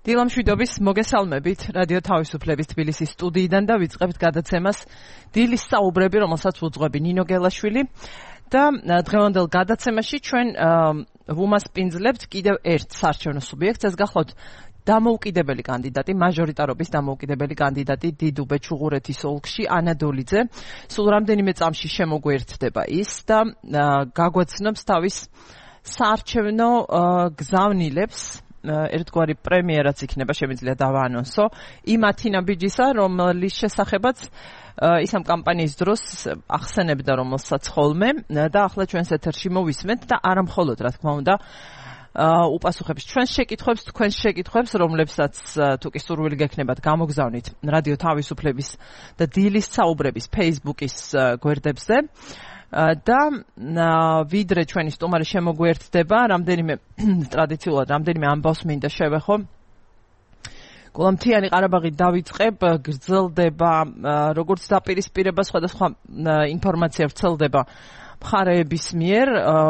დილამშვიდობის მოგესალმებით რადიო თავისუფლების თბილისის სტუდიიდან და ვიწყებთ გადაცემას დილის საუბრები, რომელსაც უძღვები ნინო გელაშვილი და დღევანდელ გადაცემაში ჩვენ ვუმასპინძლებთ კიდევ ერთ საარჩევნო სუბიექტს, ეს გახლავთ დამოუკიდებელი კანდიდატი, მაჟორიტარობის დამოუკიდებელი კანდიდატი დიდუბე ჩუღურეთის ოლქში ანა დოლიძე. სულ რამდენიმე წამში შემოგვერთდება ის და გაგვაცნობს თავის საარჩევნო გზავნილებს. ერთგვარი პრემიერაც იქნება, შემიძლია დავაანონსო, იმ ათინა ბიჯისა, რომლის შესახებაც ის ამ კამპანიის დროს ახსენებდა, რომელსაც ხოლმე და ახლა ჩვენს ეთერში მოვისმენთ და არა მხოლოდ, რა თქმა უნდა, უპასუხებს ჩვენს შეკითხვებს, თქვენს შეკითხვებს, რომლებსაც თუ კი სურვილი გექნებათ, გამოგზავნით რადიო თავისუფლების და დილის საუბრების Facebook-ის გვერდებზე. და ვიდრე ჩვენი სტუმარი შემოგვერთდება, ტრადიციულად რამდენიმე ამბავს მინდა შევეხო. გულამთიანი ყარაბაღი დავიწყებ, გრძელდება როგორც დაპირისპირება, სხვადასხვა ინფორმაცია ვრცელდება მხარეების მიერ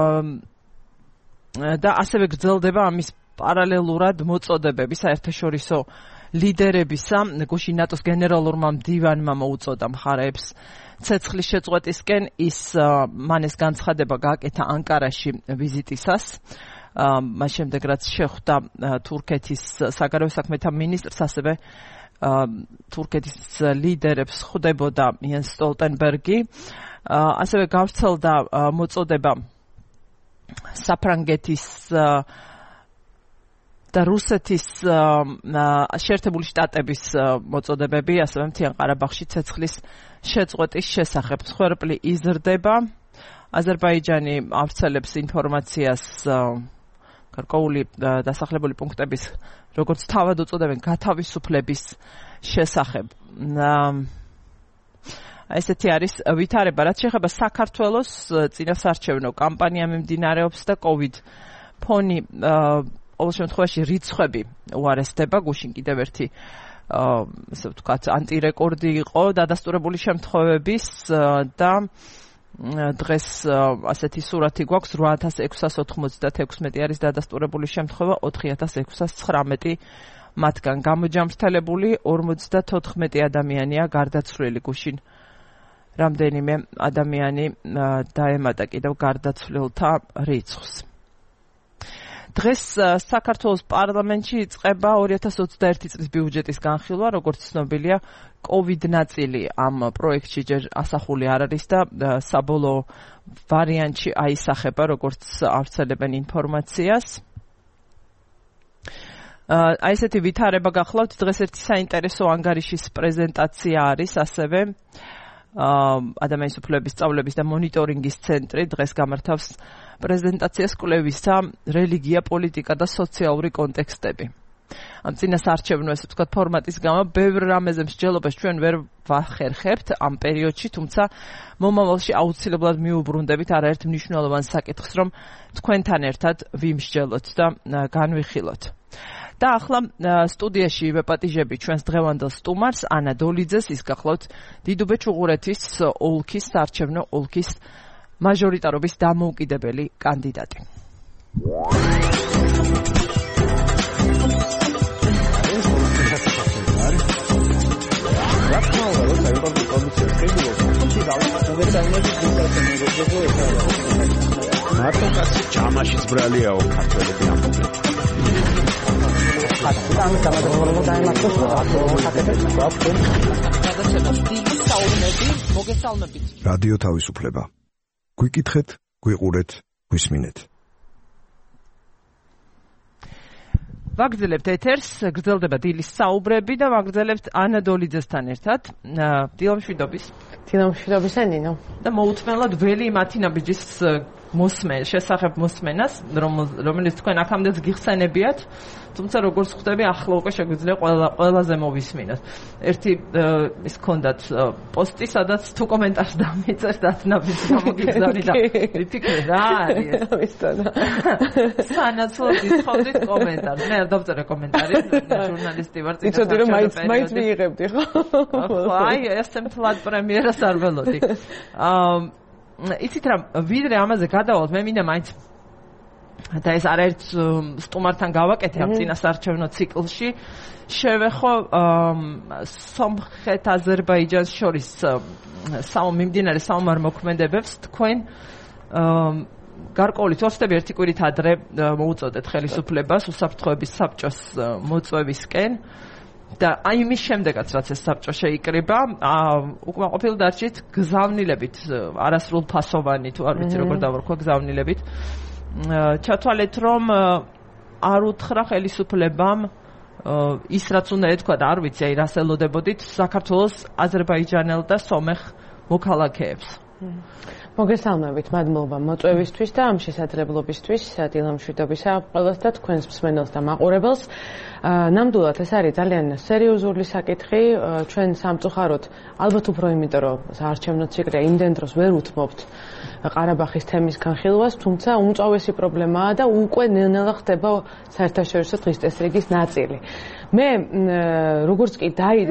და ასევე გრძელდება ამის პარალელურად მოწოდებები საერთაშორისო ლიდერებისა. გუშინ ნატოს გენერალურმა მდივანმა მოუწოდა მხარეებს ცეცხლის შეწყვეტისკენ, ის მან ეს განცხადება გააკეთა ანკარაში ვიზიტისას. მას შემდეგ რაც შეხვდა თურქეთის საგარეო საქმეთა მინისტრს, ასევე თურქეთის ლიდერებს ხვდებოდა იენს სტოლტენბერგი. ასევე გავრცელდა მოწოდება საფრანგეთის და რუსეთის შეერთებული შტატების მოწოდებები, ასევე მთიან ყარაბაღში ცეცხლის შეწყვეტის შესახებ. მსხვერპლი იზრდება. აზერბაიჯანი ავრცელებს ინფორმაციას გარკვეული დასახლებული პუნქტების, როგორც თავად უწოდებენ, გათავისუფლების შესახებ. ესეთი არის ვითარება, რაც შეეხება საქართველოს წინასაარჩევნო კამპანია მიმდინარეობს და COVID ფონი ყოველ შემთხვევაში რიცხვები უარესდება. გუშინ კიდევ ერთი ესე ვთქვათ ანტირეკორდი იყო დადასტურებული შემთხვევების და დღეს ასეთი სურათი გვაქვს, 8696 არის დადასტურებული შემთხვევა, 4619 მათგან გამოჯამრთელებული 54 ადამიანია გარდაცვლილი. გუშინ რამდენიმე ადამიანი დაემატა კიდევ გარდაცვლილთა რიცხვს. დღეს საქართველოს პარლამენტში იწყება 2021 წლის ბიუჯეტის განხილვა, როგორც ცნობილია, COVID ნაწილი ამ პროექტში ჯერ ასახული არ არის და საბოლოო ვარიანტში აისახება, როგორც ავრცელებენ ინფორმაციას. აი ესეთი ვითარება გახლავთ. დღეს ერთი საინტერესო ანგარიშის პრეზენტაცია არის, ასევე ადამიანის უფლებების სწავლების და მონიტორინგის ცენტრი დღეს გამართავს პრეზენტაციას კვლევისა რელიგია, პოლიტიკა და სოციალური კონტექსტები. ამ წინასაარჩევნო, ესე ვთქვათ, ფორმატის გამო ბევრ რამეზე მსჯელობას ჩვენ ვერ ვახერხებთ ამ პერიოდში, თუმცა მომავალში აუცილებლად მიუბრუნდებით არაერთ მნიშვნელოვან საკითხს, რომ თქვენთან ერთად ვიმსჯელოთ და განვიხილოთ. და ახლა სტუდიაში ვეპატიჟები ჩვენს დღევანდელ სტუმარს ანა დოლიძეს, ის გახლავთ დიდუბე ჩუღურეთის ოლქის საარჩევნო ოლქის მაჟორიტარობის დამოუკიდებელი კანდიდატი. მარტო კაცი ჯამაშიც ბრალიაო ქართველები ამბობენ. რადიო თავისუფლება. გვიკითხეთ, გვიყურეთ, გვისმინეთ. ვაგრძელებთ ეთერს, გრძელდება დილის საუბრები და ვაგრძელებთ ანა დოლიძესთან ერთად. დილამშვიდობის. დილამშვიდობისა ნინო. და მოუთმენლად ველი მათინა ბიჯის შესახებ მოსმენას, რომელიც თქვენ აქამდეც გიხსენებიათ, თუმცა როგორც ხვდები, ახლა უკვე შეგვიძლია ყველაზე მოვისმინოთ. ერთი ის ჰქონდათ პოსტი, სადაც თუ კომენტარს დამიწერთ, დათნაბის გამოგიგზავნი და ვიფიქრე რა არის ეს. სანაცვლოდ ითხოვდით კომენტარს. მე არ დავწერე კომენტარი, ჟურნალისტი ვარ, იცოდი რომ მაინც მიიღებდი ხო? აი, ესე მთლად პრემიერას არ ველოდი. იცით რა, ვიდრე ამაზე გადავალთ, მე მინდა მაინც და ეს არაერთ სტუმართან გავაკეთე ამ წინასაარჩევნო ციკლში შევეხო სომხეთ-აზერბაიჯანს შორის მიმდინარე საომარ-მოქმედებებს თქვენ გარკვეული თორსტები ერთი კვირით ადრე მოუწოდეთ ხელისუფლებას უსაფრთხოების საბჭოს მოწვევისკენ და აი იმის შემდეგაც რაც ეს საბჭო შეიკრიბა უკმაყოფილ დარჩით გზავნილებით არასრულფასოვანი თუ არ ვიცი როგორ დავარქვა გზავნილებით ჩათვალეთ რომ არ უთხრა ხელისუფლებამ ის რაც უნდა ეთქვა და არ ვიცი აი რას ელოდებოდით საქართველოს აზერბაიჯანელ და სომეხ მოქალაქეებს მოგესალმებით მადლობა მოწვევისთვის და ამ შესაძლებლობისთვის დილამშვიდობისა ყველას და თქვენს მსმენელს და მაყურებელს ნამდვილად ეს არის ძალიან სერიოზული საკითხი ჩვენ სამწუხაროდ ალბათ უფრო იმიტომ რომ საარჩევნო ციკლია იმდენ დროს ვერ უთმობთ ყარაბაღის თემის განხილვას თუმცა უმწვავესი პრობლემაა და უკვე ნელ-ნელა ხდება საერთაშორისო დღის წესრიგის ნაწილი მე როგორც კი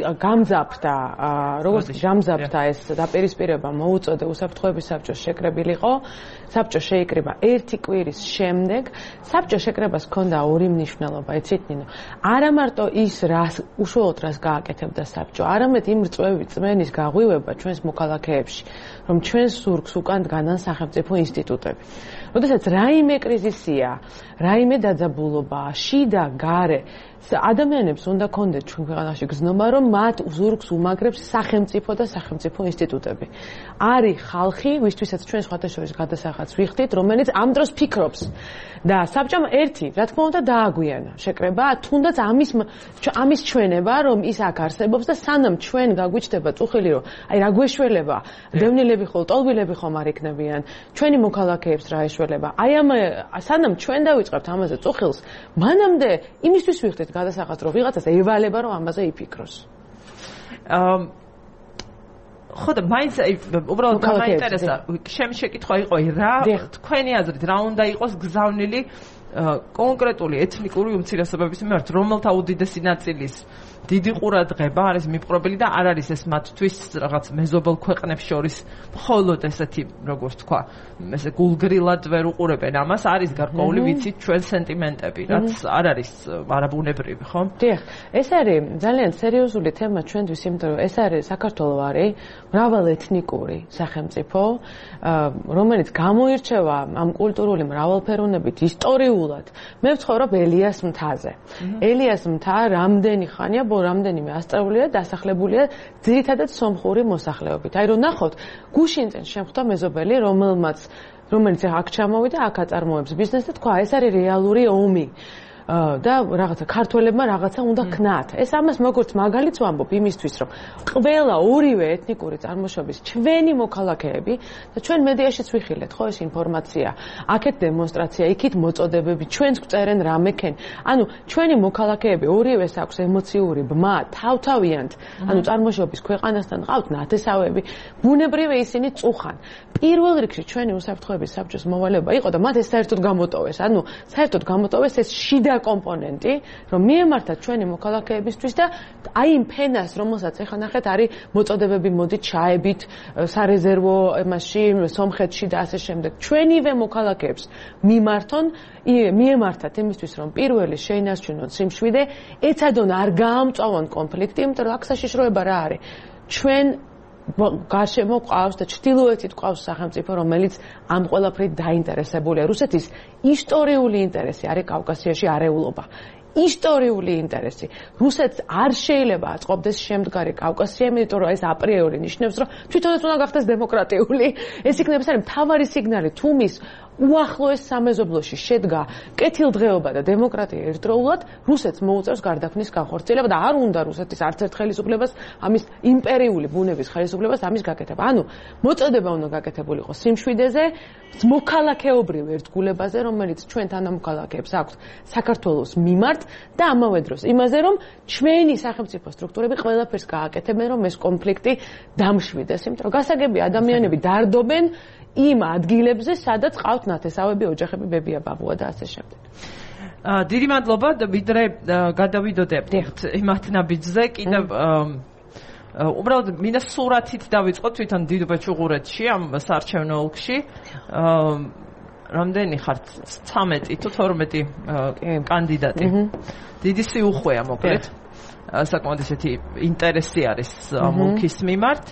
გამძაფრდა ეს დაპირისპირება მოუწოდე უსაფრთხოების საბჭოს შეკრებილიყო საბჭო შეიკრიბა ერთი კვირის შემდეგ საბჭო შეკრებას ჰქონდა ორი მნიშვნელობა იცით ნინო არა მარტო ის რას უშუალოდ რას გააკეთებდა საბჭო არამედ იმ წმენის გაღვივება ჩვენს მოქალაქეებში რომ ჩვენს ზურგს უკან დგანან სახელმწიფო ინსტიტუტები როდესაც რაიმე კრიზისია რაიმე დაძაბულობა შიდა გარე ადამიანებს უნდა კონდეთ ჩვენ ქვეყანაში გზნობა რომ მათ ზურგს უმაგრებს სახელმწიფო და სახელმწიფო ინსტიტუტები არის ხალხი ვისთვისაც ჩვენ სხვათა შორის გადასახადს ვიხდით რომელიც ამ დროს ფიქრობს და საბჭომ ერთი რა თქმა უნდა დააგვიანა შეკრება თუნდაც ამის ჩვენება რომ ის აქ არსებობს და სანამ ჩვენ გაგვიჩნდება წუხილი რომ აი რა გვეშველება დევნილები ხოლ ტოლბილები ხომ არ იქნებიან ჩვენი მოქალაქეებს რა ეშველება აი ამ სანამ ჩვენ დავიწყებთ ამაზე წუხილს მანამდე იმისთვის ვიხდით გადასახადს რომ ვიღაცას ევალება რომ ამაზე იფიქროს ხო და მაინც უბრალოდ მაინტერესა ჩემი შეკითხვა იყო რა თქვენი აზრით რა უნდა იყოს გზავნილი კონკრეტული ეთნიკური უმცირესობების მიმართ რომელთა უდიდესი ნაწილის დიდი ყურადღება არის მიპყრობილი და არ არის ეს მათთვის რაღაც მეზობელ ქვეყნებს შორის მხოლოდ ესეთი როგორ თქვა ესე გულგრილად ვერ უყურებენ ამას არის გარკვეული ვიცით ჩვენ სენტიმენტები რაც არ არის არაბუნებრივი ხო? დიახ ეს არის ძალიან სერიოზული თემა ჩვენთვის იმიტომ რომ ეს არის საქართველო არის მრავალეთნიკური სახელმწიფო რომელიც გამოირჩევა ამ კულტურული მრავალფეროვნებით ისტორიულად მე ვცხოვრობ ელიას მთაზე ელიას მთა რამდენი ხანია რამდენიმე ასწავლულია დასახლებულია ძირითადად სომხური მოსახლეობით. აი რომ ნახოთ, გუშინ წინ შემხვდა მეზობელი, რომელიც აქ ჩამოვიდა, აქ აწარმოებს ბიზნესს და თქვა, ეს არის რეალური ომი. და რაღაცა ქართველებმა რაღაცა უნდა ქნათ. ეს ამას როგორც მაგალითს ვამბობ იმისთვის, რომ ყველა ორივე ეთნიკური წარმოშობის ჩვენი მოქალაქეები და ჩვენ მედიაშიც ვიხილეთ, ხო ეს ინფორმაცია. აქეთ დემონსტრაცია, იქით მოწოდებები, ჩვენს გვწერენ რამე-ქენ. ანუ ჩვენი მოქალაქეები ორივეს აქვს ემოციური ბმა, თავთავიანთ, ანუ წარმოშობის ქვეყანასთან ყავთ ნათესავები, ბუნებრივია ისინი წუხან. პირველ რიგში ჩვენი უსაფრთხოების საბჭოს მოვალეობა იყო და მათ ეს საერთოდ გამოტოვეს. ანუ საერთოდ გამოტოვეს ეს შიდა კომპონენტი, რომ მიემართათ ჩვენი მოქალაქეებისთვის და აი იმ ფენას, რომელსაც ეხლა ნახეთ, არის მოწოდებები მოდით ჩაებით სარეზერვო მასში, სომხეთში და ასე შემდეგ. ჩვენივე მოქალაქეებს მიემართათ იმისთვის, რომ პირველი შეინარჩუნონ სიმშვიდე, ეცადონ არ გაამწვავონ კონფლიქტი, იმიტომ რომ აქ საშიშროება რა არის? ჩვენ გარშემო ყავს და ჩრდილოეთით ყავს სახელმწიფო, რომელიც ამ ყველაფრით დაინტერესებულია. რუსეთის ისტორიული ინტერესი არის კავკასიაში არეულობა. ისტორიული ინტერესი. რუსეთს არ შეიძლება აწყობდეს შემდგარი კავკასია, იმიტომ რომ ეს აპრიორი ნიშნავს, რომ თვითონაც უნდა გახდეს დემოკრატიული. ეს იქნება მთავარი სიგნალი თუმის უახლოეს სამეზობლოში შედგა კეთილდღეობა და დემოკრატია ერთდროულად რუსეთს მოუწევს გარდაქმნის განხორციელება და არ უნდა რუსეთის არც ერთ ხელისუფლებას ამის იმპერიული ბუნების ხელისუფლებას ამის გაკეთება. ანუ მოწოდება უნდა გაკეთებულიყო სიმშვიდეზე, მოქალაქეობრივ ერთგულებაზე, რომელიც ჩვენ თანამოქალაქეებს აქვს საქართველოს მიმართ და ამავე დროს იმაზე, რომ ჩვენი სახელმწიფო სტრუქტურები ყველაფერს გააკეთებენ, რომ ეს კონფლიქტი დამშვიდეს. იმიტომ რომ გასაგები ადამიანები დარდობენ იმ ადგილებზე, სადაც ყავთ ნათესავები, ოჯახები, ბებია, ბაბუა და ასე შემდეგ. დიდი მადლობა და ვიდრე გადავიდოდეთ იმათ ნაბიჯზე, კიდევ უბრალოდ მინდა სურათით დავიწყოთ თვითონ დიდუბეჭუღურეთში ამ საარჩევნო ოლქში. რამდენი ხართ 13 თუ 12 კანდიდატი. დიდი სიუხვეა მოკლედ. საკმაოდ ისეთი ინტერესი არის მულქის მიმართ.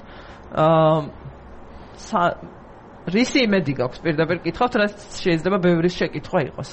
რისი იმედი გაქვს პირდაპირ კითხავთ, რაც შეიძლება ბევრი შეკითხვა იყოს.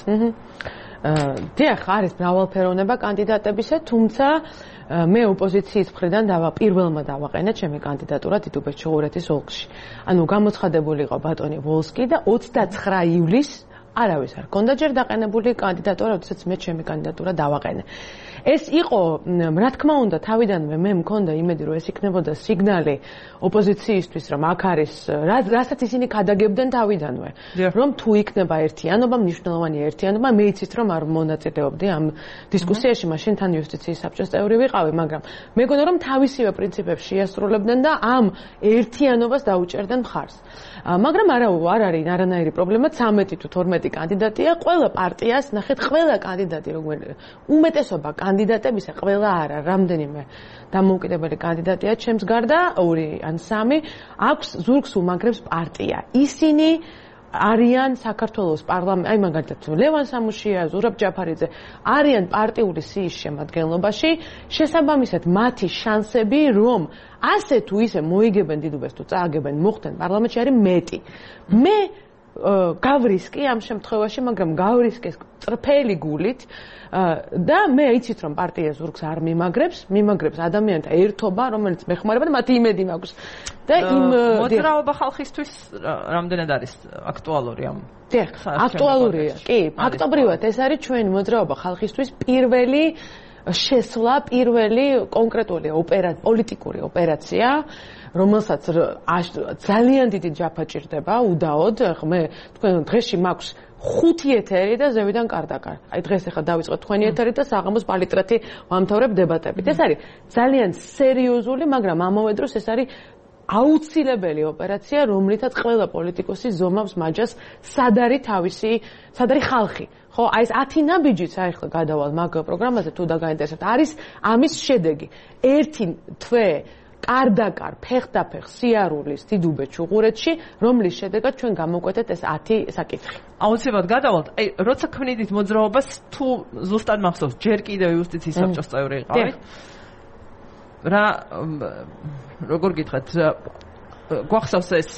დიახ, არის მრავალფეროვნება კანდიდატებისა, თუმცა მე ოპოზიციის მხრიდან პირველმა დავაყენე ჩემი კანდიდატურა დიდუბეს ჩუღურეთის ოლქში. ანუ გამოცხადებული იყო ბატონი ვოლსკი და 29 ივლისს არავის არ ქონდა ჯერ დაყენებული კანდიდატურა, როდესაც მე ჩემი კანდიდატურა დავაყენე. ეს იყო, რა თქმა უნდა, თავიდანვე მე მქონდა იმედი, რომ ეს იქნებოდა სიგნალი ოპოზიციისთვის, რომ აქ არის, რასაც ისინი ქადაგებდნენ თავიდანვე, რომ თუ იქნება ერთიანობა, მნიშვნელოვანი ერთიანობა, მე იცით, რომ არ მონაწილეობდი ამ დისკუსიაში, მაშინ თან იუსტიციის საბჭოს წევრი ვიყავი, მაგრამ მეგონა, რომ თავისივე პრინციპებს შეასრულებდნენ და ამ ერთიანობას დაუჭერდნენ მხარს. მაგრამ არ არის არანაირი პრობლემა, 13 თუ 12 კანდიდატია, ყველა პარტიას, ნახეთ, ყველა კანდიდატი, როგორ უმეტესობა კანდიდატებისა, ყველა არა, რამდენიმე დამოუკიდებელი კანდიდატია ჩემს გარდა, 2 ან 3, აქვს ზურგს უმაგრებს პარტია. ისინი არიან საქართველოს პარლამენტ, აი მაგალითად ლევან სამუშია, ზურაბ ჯაფარიძე, არიან პარტიული სიის შემადგენლობაში, შესაბამისად მათი შანსები, რომ ასე თუ ისე მოიგებენ დიდუბეს თუ წააგებენ მოხდნენ პარლამენტში არის მეტი. მე გავრისკი ამ შემთხვევაში, მაგრამ გავრისკეს წრფელი გულით და მე იცით რომ პარტია ზურგს არ მიმაგრებს ადამიანთა ერთობა, რომელიც მეხმარება და მათი იმედი მაქვს. და იმ მოძრაობა ხალხისთვის რამდენად არის აქტუალური ამ? დიახ, აქტუალურია. კი, ფაქტობრივად ეს არის ჩვენი მოძრაობა ხალხისთვის პირველი შესვლა, პირველი კონკრეტული პოლიტიკური ოპერაცია, რომელსაც ძალიან დიდი ჯაფა ჭირდება უდაოდ. მე თქვენ დღეში მაქვს 5 ეთერი და ზევიდან კარდაკარ. აი დღეს ახლა დავიწყოთ თქვენი ეთერი და საღამოს პალიტრეთი ვამთავრებ დებატებით. ეს არის ძალიან სერიოზული, მაგრამ ამავე დროს ეს არის აუცილებელი ოპერაცია, რომლითაც ყველა პოლიტიკოსი ზომავს მაჯას სად არის ხალხი. ხო, აი ეს 10 ნაბიჯიც აი ახლა გადავალ მაგ პროგრამაზე თუ დაგაინტერესებთ, არის ამის შედეგი. ერთი თვე კარდაკარ ფეხდაფეხ სიარულის დიდუბე ჩუღურეთში, რომლის შედეგად ჩვენ გამოკვეთეთ ეს 10 საკითხი. აუცილებლად გადავალთ. აი, როცა ქმნიდით მოძრაობას, თუ ზუსტად მახსოვს, ჯერ კიდევ იუსტიციის საბჭოს წევრი იყავით. რა როგორ გითხრათ, გვახსოვს ეს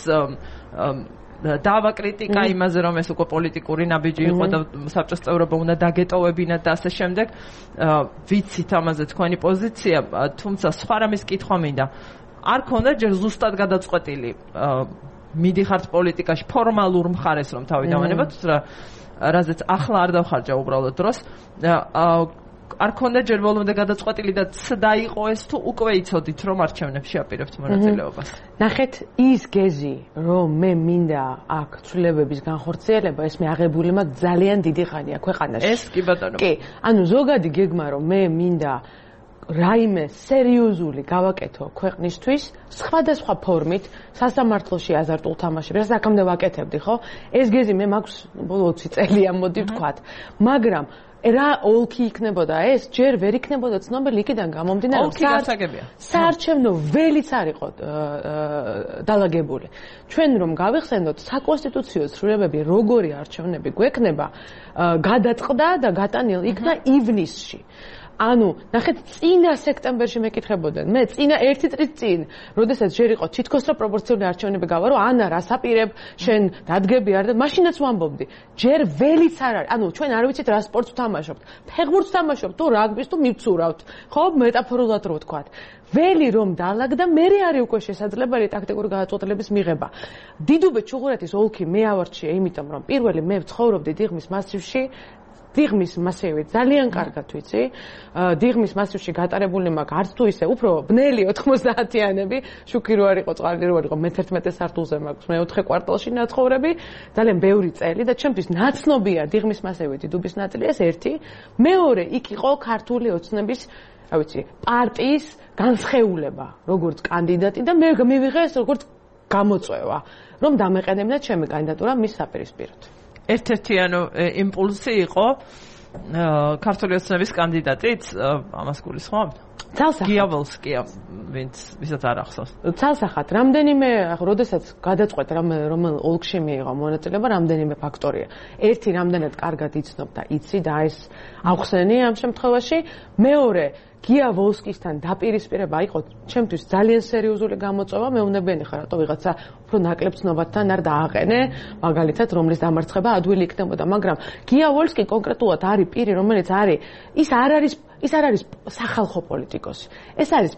დავა კრიტიკა იმაზე, რომ ეს უკვე პოლიტიკური ნაბიჯი იყო და საბჭოს წევრობა უნდა დაგეტოვებინათ და ასე შემდეგ. ვიცით ამაზე თქვენი პოზიცია, თუმცა სხვა რამის კითხვა მინდა. არ ქონდა ჯერ ზუსტად გადაწყვეტილი მიდიხართ პოლიტიკაში ფორმალურ მხარეს რომ თავი დავანებოთ, რაზეც ახლა არ დავხარჯა უბრალოდ დროს. არ ქონდა ჯერ ბოლომდე გადაწყვეტილი და ცდა იყო ეს თუ უკვე იცოდით რომ არჩევნებში აპირებთ მონაწილეობას? ნახეთ, ის გეზი რომ მე მინდა აქ ცვლილებების განხორციელება, ეს მე აღებული მაქვს ძალიან დიდი ხანია ქვეყანაში. ეს კი ბატონო. კი, ანუ ზოგადი გეგმა რომ მე მინდა რაიმე სერიოზული გავაკეთო ქვეყნისთვის, სხვადასხვა ფორმით, სასამართლოში აზარტულ თამაშებს, რაც აქამდე ვაკეთებდი, ხო? ეს გეზი მე მაქვს 20 წელია, მოდი ვთქვათ. მაგრამ რა ოლქი იქნებოდა ეს? ჯერ ვერ იქნებოდა ცნობილი იქიდან გამომდინარე. ოლქი გასაგებია. საარჩევნო ველიც არ იყო დალაგებული. ჩვენ რომ გავიხსენოთ საკონსტიტუციო ცვლილებები, როგორი არჩევნები გვექნება, გადაწყდა და გატანილი იქნა ივნისში. ანუ, ნახეთ, წინა სექტემბერში მეკითხებოდნენ. მე წინა 1 წლის წინ, როდესაც ჯერ იყო თითქოს რა პროპორციული არჩევნები გავა, რომ ანა რას აპირებ, შენ დადგები არ და მაშინაც ვამბობდი. ჯერ ველიც არ არის. ანუ ჩვენ არ ვიცით რა სპორტს ვთამაშობთ. ფეხბურთს ვთამაშობთ თუ რაგბის თუ მივცურავთ. ხო, მეტაფორულად რო ვთქვათ. ველი რომ დალაგდა, მე არის უკვე შესაძლებელი ტაქტიკური გადაწყვეტილების მიღება. დიდუბე ჩუღურეთის ოლქი მე ავარჩიე, იმიტომ რომ პირველი მე ვცხოვრობდი დიღმის მასივში. დიღმის მასივი ძალიან კარგად ვიცი. დიღმის მასივში გატარებული მაქვს არც თუ ისე უფრო ბნელი 90-იანები, შუქი რო არ იყო, წყალი რო არ იყო, მე-11 სართულზე მაქვს მე-4 კვარტალში ნაცხოვრები, ძალიან ბევრი წელი და ჩემთვის ნაცნობია დიღმის მასივი დიდუბის ნაწილი, ეს ერთი. მეორე, იქ იყო ქართული ოცნების, რა ვიცი, პარტიის განსხეულება, როგორც კანდიდატი და მე მივიღე ეს როგორც გამოწვევა, რომ დამეყენებინა ჩემი კანდიდატურა მის საპირისპიროდ. ერთ-ერთი იმპულსი იყო ქართული ოცნების კანდიდატით, ამას გულისხმობთ? გიავალსკია, ვისაც არ ახსოვს. ცალსახად, რამდენიმე, როდესაც გადაწყვეტ რომელ ოლქში მიიღო მონაწილეობა, რამდენიმე ფაქტორია. ერთი, რამდენად კარგად იცნობ და იცი და ეს აღხსენი ამ შემთხვევაში, მეორე გიავალსკისთან დაპირისპირება იყო ჩემთვის ძალიან სერიოზული გამოწვევა, მეუბნებიანი ხარ, რატო ვიღაცა უფრო ნაკლებ ცნობასთან არ დააყენე, მაგალითად, რომლის დამარცხება ადვილი იქნებოდა, მაგრამ გიავალსკი კონკრეტულად არის პირი, რომელიც არის, ის არ არის სახალხო პოლიტიკოსი. ეს არის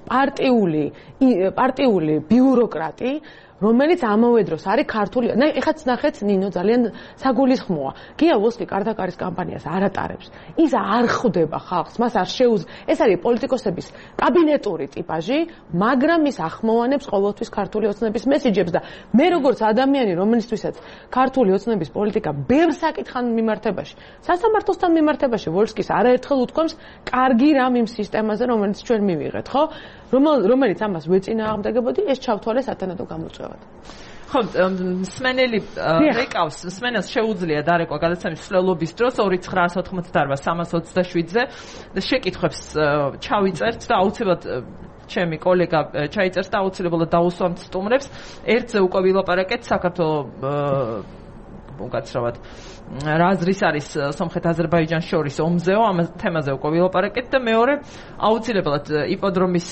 პარტიული ბიუროკრატი, რომელიც ამავე დროს არის ქართული. ეხაც ნახეთ ნინო ძალიან საგულისხმოა. გიავალსკი კარტაკარის კამპანიას არ ატარებს. ის არ ხვდება ხალხს, მას არ შეუძლია. ეს არის პოლიტიკოსების კაბინეტური ტიპაჟი, მაგრამ ის ახმოვანებს ყოველთვის ქართული ოცნების მესიჯებს და მე როგორც ადამიანი, რომელისთვისაც ქართული ოცნების პოლიტიკა ბევრ საკითხთან მიმართებაში, სასამართლოსთან მიმართებაში ვოლსკის არაერთხელ უთქვამს, კარგი რამ იმ სისტემაზე, რომელიც ჩვენ მივიღეთ, ხო? რომელიც ამას ვეწინააღმდეგებოდი, ეს ჩავთვალე სათანადო გამოწვევად. ხო, მსმენელი რეკავს, მსმენელს შეუძლია დარეკვა გადაცემის მსვლელობის დროს 2988-327-ზე და შეკითხვებს ჩავიწერთ და აუცილებლად ჩემი კოლეგა ჩაიწერს და აუცილებლად დაუსვამთ სტუმრებს. ერთზე უკვე ვილაპარაკეთ საქართველოს უკაცრავად რაზრის არის სომხეთ-აზერბაიჯანს შორის ომზეო, ამ თემაზე უკვე ვილაპარაკეთ და მეორე აუცილებლად იპოდრომის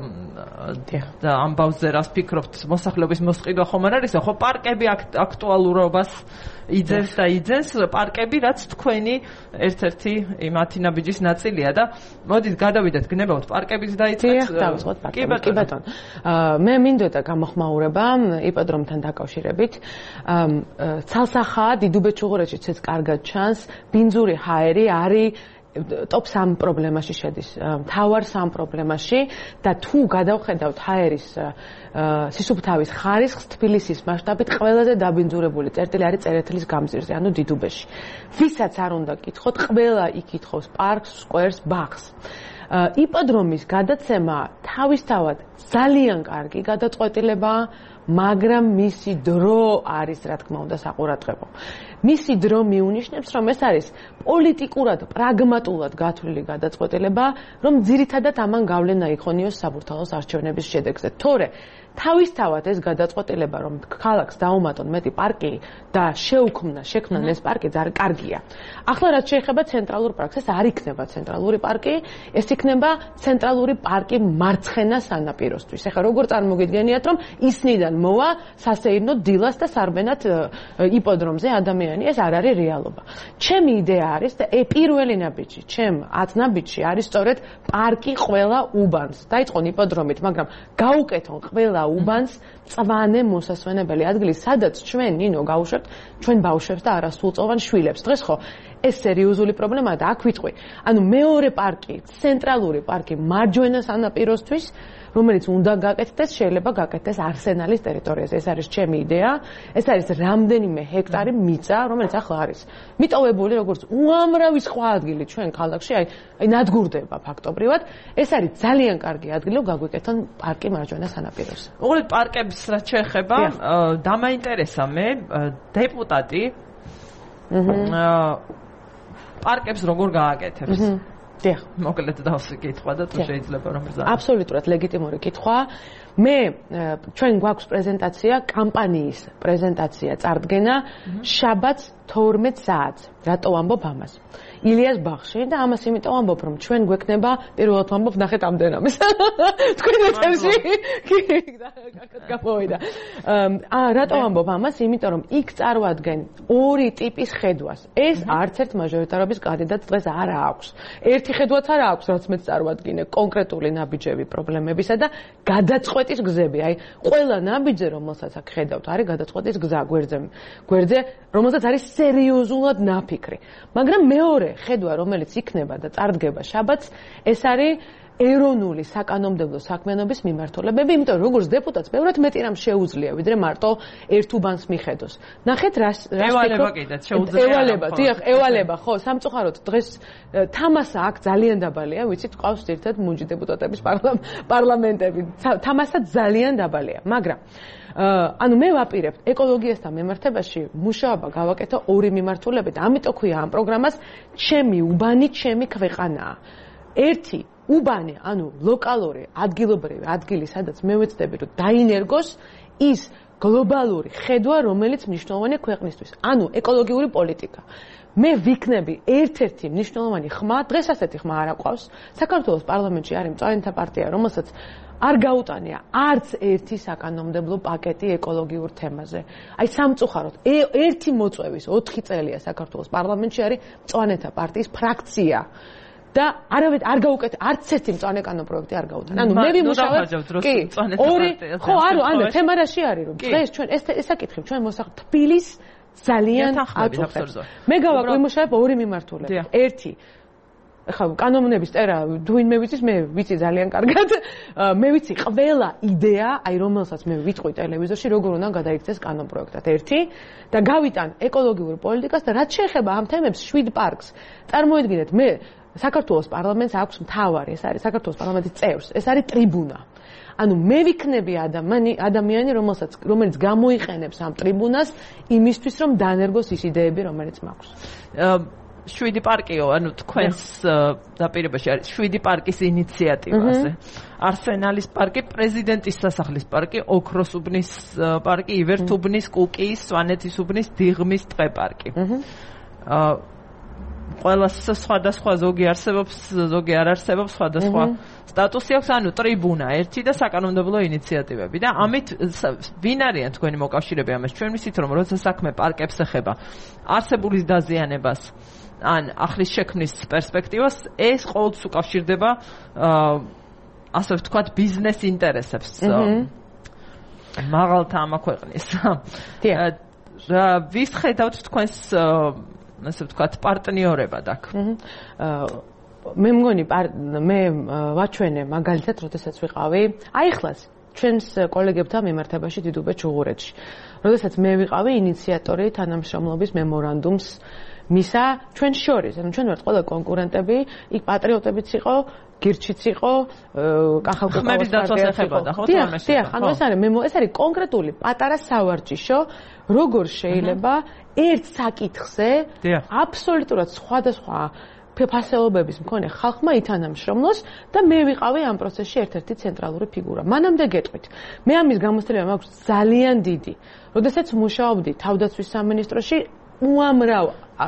და ამბავზე რას ფიქრობთ, მოსახლეობის მოსყიდვა ხომ არ არის, ხო პარკები აქტუალურობას იძენს და იძენს, პარკები რაც თქვენი ერთ-ერთი მათი ნაბიჯის ნაწილია და მოდით გადავიდეთ გნებავთ პარკების დაიწყეთ. დავიწყოთ პარკები. კი ბატონო. მე მინდოდა გამოხმაურება იპოდრომთან დაკავშირებით. ცალსახაა დიდუბეთ-ჩუღურეთში ეს კარგად ჩანს, ბინძური ჰაერი არის ტოპ 3 პრობლემაში შედის, მთავარ 3 პრობლემაში და თუ გადავხედავთ ჰაერის სისუფთავის ხარისხს თბილისის მასშტაბით ყველაზე დაბინძურებული წერტილი არის წერეთლის გამზირზე, ანუ დიდუბეში. ვისაც არ უნდა კითხოთ, ყველა იკითხავს პარკს, სკვერს, ბაღს. იპოდრომის გადაცემა თავისთავად ძალიან კარგი გადაწყვეტილებაა, მაგრამ მისი დრო არის, რა თქმა უნდა, საყურადღებო. მისი დრო მიუნიშნებს, რომ ეს არის პოლიტიკურად, პრაგმატულად გათვლილი გადაწყვეტილება, რომ ძირითადად ამან გავლენა იქონიოს საბურთალოს არჩევნების შედეგზე. თორე თავისთავად ეს გადაწყვეტილება, რომ ქალაქს დაუმატონ მეტი პარკი და შექმნან ეს პარკი ძალიან კარგია. ახლა რაც შეეხება ცენტრალურ პარკს, ეს არ იქნება ცენტრალური პარკი, ეს იქნება ცენტრალური პარკი მარცხენა სანაპიროსთვის. ეხლა როგორ წარმოგიდგენიათ, რომ ისნიდან მოვა სასეირნო დილას და სარბენად იპოდრომზე ადამიანი, ეს არ არის რეალობა. ჩემი იდეა არის და პირველი ნაბიჯი, ჩემ 10 ნაბიჯში არის სწორედ პარკი ყველა უბანს. დაიწყონ იპოდრომით, მაგრამ გაუკეთონ ყველა უბანს წვანე მოსასვენებელი ადგილი, სადაც ჩვენ ნინო გავუშვებთ ჩვენ ბავშვებს და არასრულწლოვან შვილებს. დღეს ხო ეს სერიოზული პრობლემაა და აქ ვიტყვი. ანუ მეორე პარკი, ცენტრალური პარკი მარჯვენა სანაპიროსთვის, რომელიც უნდა გაკეთდეს, შეიძლება გაკეთდეს არსენალის ტერიტორიაზე. ეს არის ჩემი იდეა. ეს არის რამდენიმე ჰექტარი მიწა, რომელიც ახლა არის მიტოვებული როგორც უამრავი სხვა ადგილი ჩვენ ქალაქში, აი ნადგურდება ფაქტობრივად. ეს არის ძალიან კარგი ადგილი, რომ გაგვიკეთონ პარკი მარჯვენა სანაპიროზე. უბრალოდ პარკებს რაც შეეხება, დამაინტერესა მე დეპუტატი პარკებს როგორ გააკეთებს. დიახ, მოკლედ დავსვი კითხვა და თუ შეიძლება რომ ბრძანა. აბსოლუტურად ლეგიტიმური კითხვა. მე ჩვენ გვაქვს პრეზენტაცია, კამპანიის პრეზენტაცია წარდგენა შაბათს 12 საათს. რატო ვამბობ ამას? ილიას ბაღში და ამას იმიტომ ვამბობ, რომ ჩვენ გვექნება პირველად ვამბობ ნახეთ ამდენამის. თქვენ ეთერში გამოვიდა. რატო ვამბობ ამას? იმიტომ რომ იქ წარმოადგენ ორი ტიპის ხედვას. ეს არც ერთ მაჟორიტარობის კანდიდატს დღეს არ აქვს. ერთი ხედვაც არ აქვს, რაც მე წარმოადგინე კონკრეტული ნაბიჯები პრობლემებისა და გადაწყვეტის გზები. აი, ყველა ნაბიჯზე, რომელსაც აქ ხედავთ, არის გადაწყვეტის გზა გვერდზე, რომელსაც არის სერიოზულად ნაფიქრი. მაგრამ მეორე ხედვა, რომელიც იქნება და წარდგება შაბათს, ეს არის ეროვნული საკანონმდებლო საქმიანობის მიმართულებები, იმიტომ რომ როგორც დეპუტატს ბევრად მეტი რამ შეუძლია, ვიდრე მარტო ერთ უბანს მიხედოს. ნახეთ რას ევალება კიდეც შეუძლია. ევალება, დიახ, ევალება, ხო, სამწუხაროდ დღეს თამასა აქ ძალიან დაბალია, ვიცით, ყავს ერთად მუნჯი დეპუტატების პარლამენტები. თამასა ძალიან დაბალია, მაგრამ ანუ მე ვაპირებ ეკოლოგიასთან მიმართებაში მუშაობა გავაკეთო ორი მიმართულებით, ამიტომ ქვია ამ პროგრამას ჩემი უბანი, ჩემი ქვეყანაა. ერთი უბანი, ანუ ლოკალური, ადგილობრივი ადგილი, სადაც მე ვეცდები, რომ დაინერგოს ის გლობალური ხედვა, რომელიც მნიშვნელოვანია ქვეყნისთვის. ანუ ეკოლოგიური პოლიტიკა. მე ვიქნები ერთ-ერთი მნიშვნელოვანი ხმა, დღეს ასეთი ხმა არ აყვავს. საქართველოს პარლამენტში არის მწვანეთა პარტია, რომელსაც არ გაუტანია არც ერთი საკანონმდებლო პაკეტი ეკოლოგიურ თემაზე. აი სამწუხაროდ, ერთი მოწვევის 4 წელია საქართველოს პარლამენტში არის მწვანეთა პარტიის ფრაქცია. და არავით არ გაუკეთე არც ერთი მწვანე კანონპროექტი არ გაუტანა. ანუ მე ვიმუშავებ კი ხო არა თემა რაში არის რომ დღეს ჩვენ ეს საკითხი ჩვენ მოსახდ თბილის ძალიან აწუხებს. მე გავაკეთებ ორი მიმართულება. ერთი ხა კანონების წერა თუინმე ვიცის მე ვიცი ძალიან კარგად მე ვიცი ყველა იდეა აი რომელსაც მე ვიტყვი ტელევიზორში როგორ უნდა გადაიქცეს კანონპროექტად ერთი და გავიტან ეკოლოგიურ პოლიტიკას და რაც შეეხება ამ თემებს 7 პარკს წარმოიდგინეთ მე საქართველოს პარლამენტს აქვს მთავარი ეს არის საქართველოს პარლამენტის წევრს ეს არის ტრიბუნა ანუ მე ვიქნები ადამიანი რომელიც გამოიყენებს ამ ტრიბუნას იმისთვის რომ დანერგოს ის იდეები რომელიც მაქვს 7 პარკიო, ანუ თქვენს დაპირებაში არის 7 პარკის ინიციატივაზე. არსენალის პარკი, პრეზიდენტის სასახლის პარკი, ოქროს უბნის პარკი, ივერთუბნის, კუკიის, სვანეთის უბნის, დიღმის ტყეპარკი. ყველა სხვადასხვა ზოგი არსებობს, ზოგი არ არსებობს, სხვადასხვა სტატუსი აქვს, ანუ ტრიბუნა ერთი და საკანონმდებლო ინიციატივები და ამით ვინ არიან თქვენი მოკავშირეები ამას? ჩვენ ვიცით რომ როცა საქმე პარკებს ეხება, არსებულის დაზიანებას ან ახლის შექმნის პერსპექტივას ეს ყოველთვის უკავშირდება ასე ვთქვათ ბიზნეს ინტერესებს მაღალთა ამ ქვეყნის ვის ხედავთ თქვენს ასე ვთქვათ პარტნიორებად აქ მე მგონი მე ვაჩვენე მაგალითად როდესაც ვიყავი აიხლას ჩვენს კოლეგებთან მიმართებაში დიდუბეთ ჩუღურეთში როდესაც მე ვიყავი ინიციატორი თანამშრომლობის მემორანდუმს მისა ჩვენ შორის, ანუ ჩვენ ვართ ყველა კონკურენტები, იქ პატრიოტებიც იყო, გირჩიც იყო, კახალკოყავის პარტია ეხებოდა, ხო? დიახ, ანუ ეს არის კონკრეტული პატარა სავარჯიშო, როგორ შეიძლება ერთ საკითხზე აბსოლუტურად სხვადასხვა ფასეულობების მქონე ხალხმა ითანამშრომლოს და მე ვიყავი ამ პროცესში ერთ-ერთი ცენტრალური ფიგურა. მანამდე გეტყვით. მე ამის გამოცდილება მაქვს ძალიან დიდი. როდესაც მუშაობდი თავდაცვის სამინისტროში უამრავ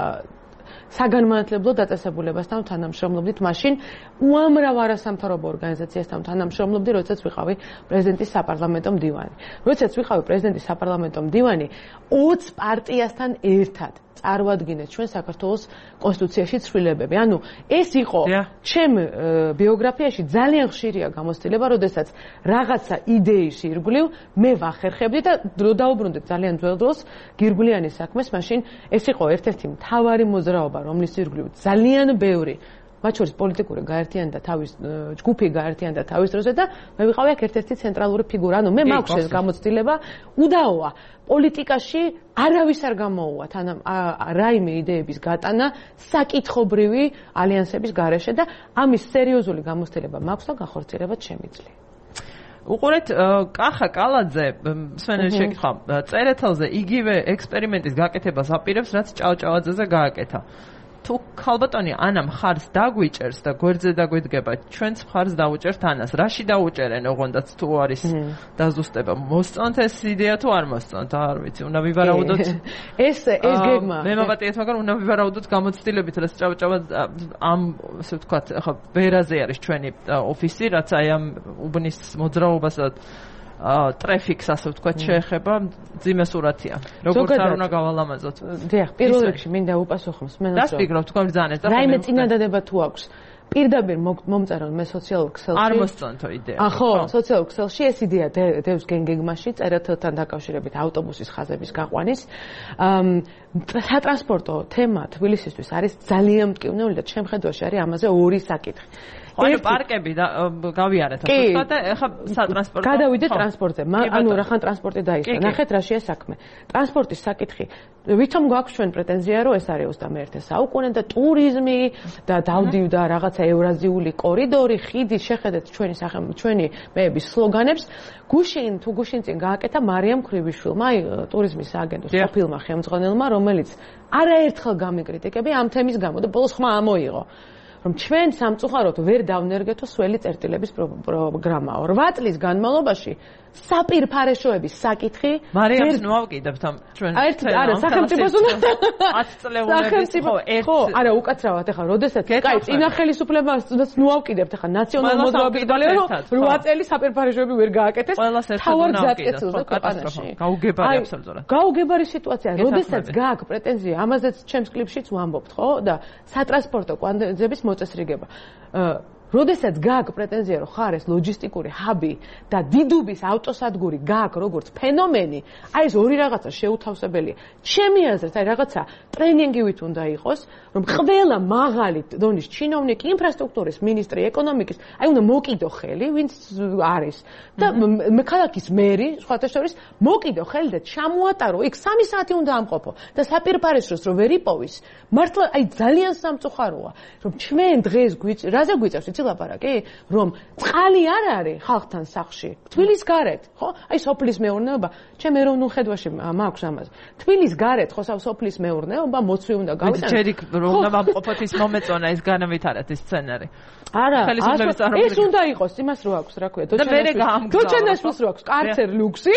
საგანმანათლებლო დაწესებულებასთან თანამშრომლობდით მაშინ უამრავ არასამთავრობო ორგანიზაციასთან თანამშრომლობდი როდესაც ვიყავი პრეზიდენტის საპარლამენტო მდივანი როდესაც ვიყავი პრეზიდენტის საპარლამენტო მდივანი 20 პარტიასთან ერთად წარვადგინეთ ჩვენ საქართველოს კონსტიტუციაში ცვლილებები ანუ ეს იყო ჩემ ბიოგრაფიაში ძალიან ხშირია გამოცდილება როდესაც რაღაცა იდეის ირგვლივ მე ვახერხებდი და დრო დაუბრუნდეთ ძალიან ძველ დროს გირგვლიანის საქმეს მაშინ ეს იყო ერთ-ერთი მთავარი მოძრაობა რომლის ირგვლივ ძალიან ბევრი მათ შორის პოლიტიკური გაერთიანდა თავის ჯგუფი გაერთიანდა თავის დროზე და მე ვიყავი აქ ერთ-ერთი ცენტრალური ფიგურა. ანუ მე მაქვს ეს გამოცდილება უდაოა პოლიტიკაში არავის არ გამოუვა თან რაიმე იდეების გატანა საკითხობრივი ალიანსების გარეშე და ამის სერიოზული გამოცდილება მაქვს და განხორციელებაც შემიძლია. უყურეთ კახა კალაძე სვენელი შეკითხვა წერეთელზე იგივე ექსპერიმენტის გაკეთებას აპირებს რაც ჭავჭავაძეზე გააკეთა. თუ ქალბატონი ანა მხარს დაგვიჭერს და გვერდზე დაგვიდგება ჩვენც მხარს დაუჭერთ ანას რაში დაუჭერენ ოღონდაც თუ არის დაზუსტება მოსწონთ ეს იდეა თუ არ მოსწონთ არ ვიცი უნდა ვივარაუდოთ ეს გეგმა მე მოვატიეთ მაგრამ უნდა ვივარაუდოთ გამოცდილებით რაც ჭავჭავა ამ ასე ვთქვათ ახლა ბერაზე არის ჩვენი ოფისი რაც აი ამ უბნის მოძრაობას ტრაფიკს ასე ვთქვათ შეეხება ძიმე სურათია როგორც არ უნდა გავალამაზოთ დიახ პირველ რიგში მინდა უპასუხო მსმენელს რას ფიქრობთ თქვენ ბრძანეთ და რაიმე წინადადება თუ აქვს პირდაპირ მომწერონ მე სოციალურ ქსელში არ მოსწონთო იდეა ხო სოციალურ ქსელში ეს იდეა დევს გეგმაში წერეთელთან დაკავშირებით ავტობუსის ხაზების გაყვანის სატრანსპორტო თემა თბილისისთვის არის ძალიან მტკივნეული და ჩემ ხედვაში არის ამაზე ორი საკითხი ანუ პარკები გავიარეთ ასე და ეხა სატრანსპორტო გადავიდეთ ტრანსპორტზე ანუ რახან ტრანსპორტი დაიწყო ნახეთ რაშია საქმე ტრანსპორტის საკითხი ვითომ გვაქვს ჩვენ პრეტენზია რომ ეს არის 21 საუკუნე და ტურიზმი და დავდივდა რაღაცა ევრაზიული კორიდორი ხიდი შეხედეთ ჩვენი მეების სლოგანებს გუშინ წინ გააკეთა მარიამ ქრივიშვილმა ტურიზმის სააგენტოს ყოფილმა ხელმძღვანელმა რომელიც არაერთხელ გამიკრიტიკებია ამ თემის გამო და ბოლოს ხმა ამოიღო რომ ჩვენ სამწუხაროდ ვერ დავნერგეთო სველი წერტილების პროგრამაო. 8 წლის განმავლობაში საპირფარეშოების საკითხი მარიამს ნუავკიდებთ ამ ჩვენ არა სახელმწიფოს უნდა 10 წლეულების ხო არა უკაცრავად ეხლა როდესაც კაი წინა ხელისუფლებას ნუავკიდებთ ეხლა ნაციონალურ მოძრაობის ბალერო 8 წელი საპირფარეშოები ვერ გააკეთეს თავარ გზატკეცილზე ქვეყანაში გაუგებარი აბსოლუტურად გაუგებარი სიტუაცია როდესაც გააქვს პრეტენზია ამაზეც ჩემს კლიპშიც ვამბობთ ხო და სატრანსპორტო კვანძების მოწესრიგება როდესაც გააქვს პრეტენზია რომ ხარ ეს ლოჯისტიკური ჰაბი და დიდუბის ავტოსადგური გააქვს როგორც ფენომენი, აი ეს ორი რაღაცა შეუთავსებელია. ჩემი აზრით, აი რაღაცა ტრენინგივით უნდა იყოს, რომ ყველა მაღალი დონის ჩინოვნიკი, ინფრასტრუქტურის მინისტრი, ეკონომიკის, აი უნდა მოკიდო ხელი, ვინც არის და ქალაქის მერი, სხვათა შორის, მოკიდო ხელი და ჩამოატარო, იქ 3 საათი უნდა ამყოფო და საპირფარეშოს რომ ვერ იპოვის, მართლა აი ძალიან სამწუხაროა, რომ ჩვენ დღეს რაზე გვიწევს იცი ლაპარაკი, რომ წყალი არ არის ხალხთან სახლში. თბილის გარეთ, ხო? აი სოფლის მეურნეობა, ჩემ ეროვნულ ხედვაში მაქვს ამაზე. თბილის გარეთ, ხო, სოფლის მეურნეობა მოცვი უნდა გავიტანო. ჯერ იქ რომ დავამყოფოთ ის მომეწონა ის განავითარეთ ის სცენარი. არა, ეს უნდა იყოს, იმას რო აქვს, რა ქვია, დოჩენაშვილს რო აქვს, კარცერ ლუქსი.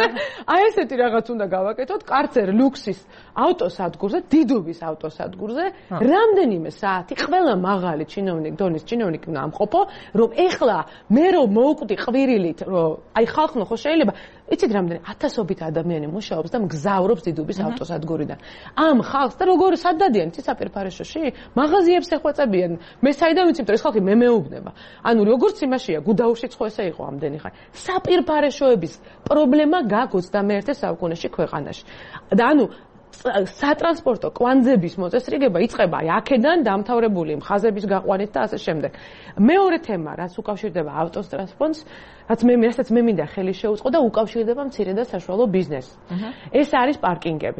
აი ესეთი რაღაც უნდა გავაკეთოთ, კარცერ ლუქსის ავტოსადგურზე, დიდუბის ავტოსადგურზე, რამდენიმე საათი ყველა მაღალი დონის ჩინოვნიკი უნდა ამყოფო, რომ ეხლა მე რომ მოვკვდი ყვირილით, რომ აი ხალხო ხო შეიძლება, იცით რამდენი ათასობით ადამიანი მუშაობს და მგზავრობს დიდუბის ავტოსადგურიდან. ამ ხალხს და როგორ სად დადიან იცი საპირფარეშოში? მაღაზიებს ეხვეწებიან. მე საიდან ვიცით რომ ეს ხალხი მე მეუბნება. ანუ როგორც იმაშია, გუდაურშიც ხო ესე იყო ამდენი ხანი. საპირფარეშოების პრობლემა გაქვს 21 საუკუნეში ქვეყანაში. და ანუ სატრანსპორტო კვანძების მოწესრიგება იწყება აი აქედან დამთავრებული ხაზების გაყვანით და ასე შემდეგ. მეორე თემა, რაც უკავშირდება ავტოტრანსპორტს, რასაც მე მინდა ხელი შეუწყო და უკავშირდება მცირე და საშუალო ბიზნესს. ეს არის პარკინგები.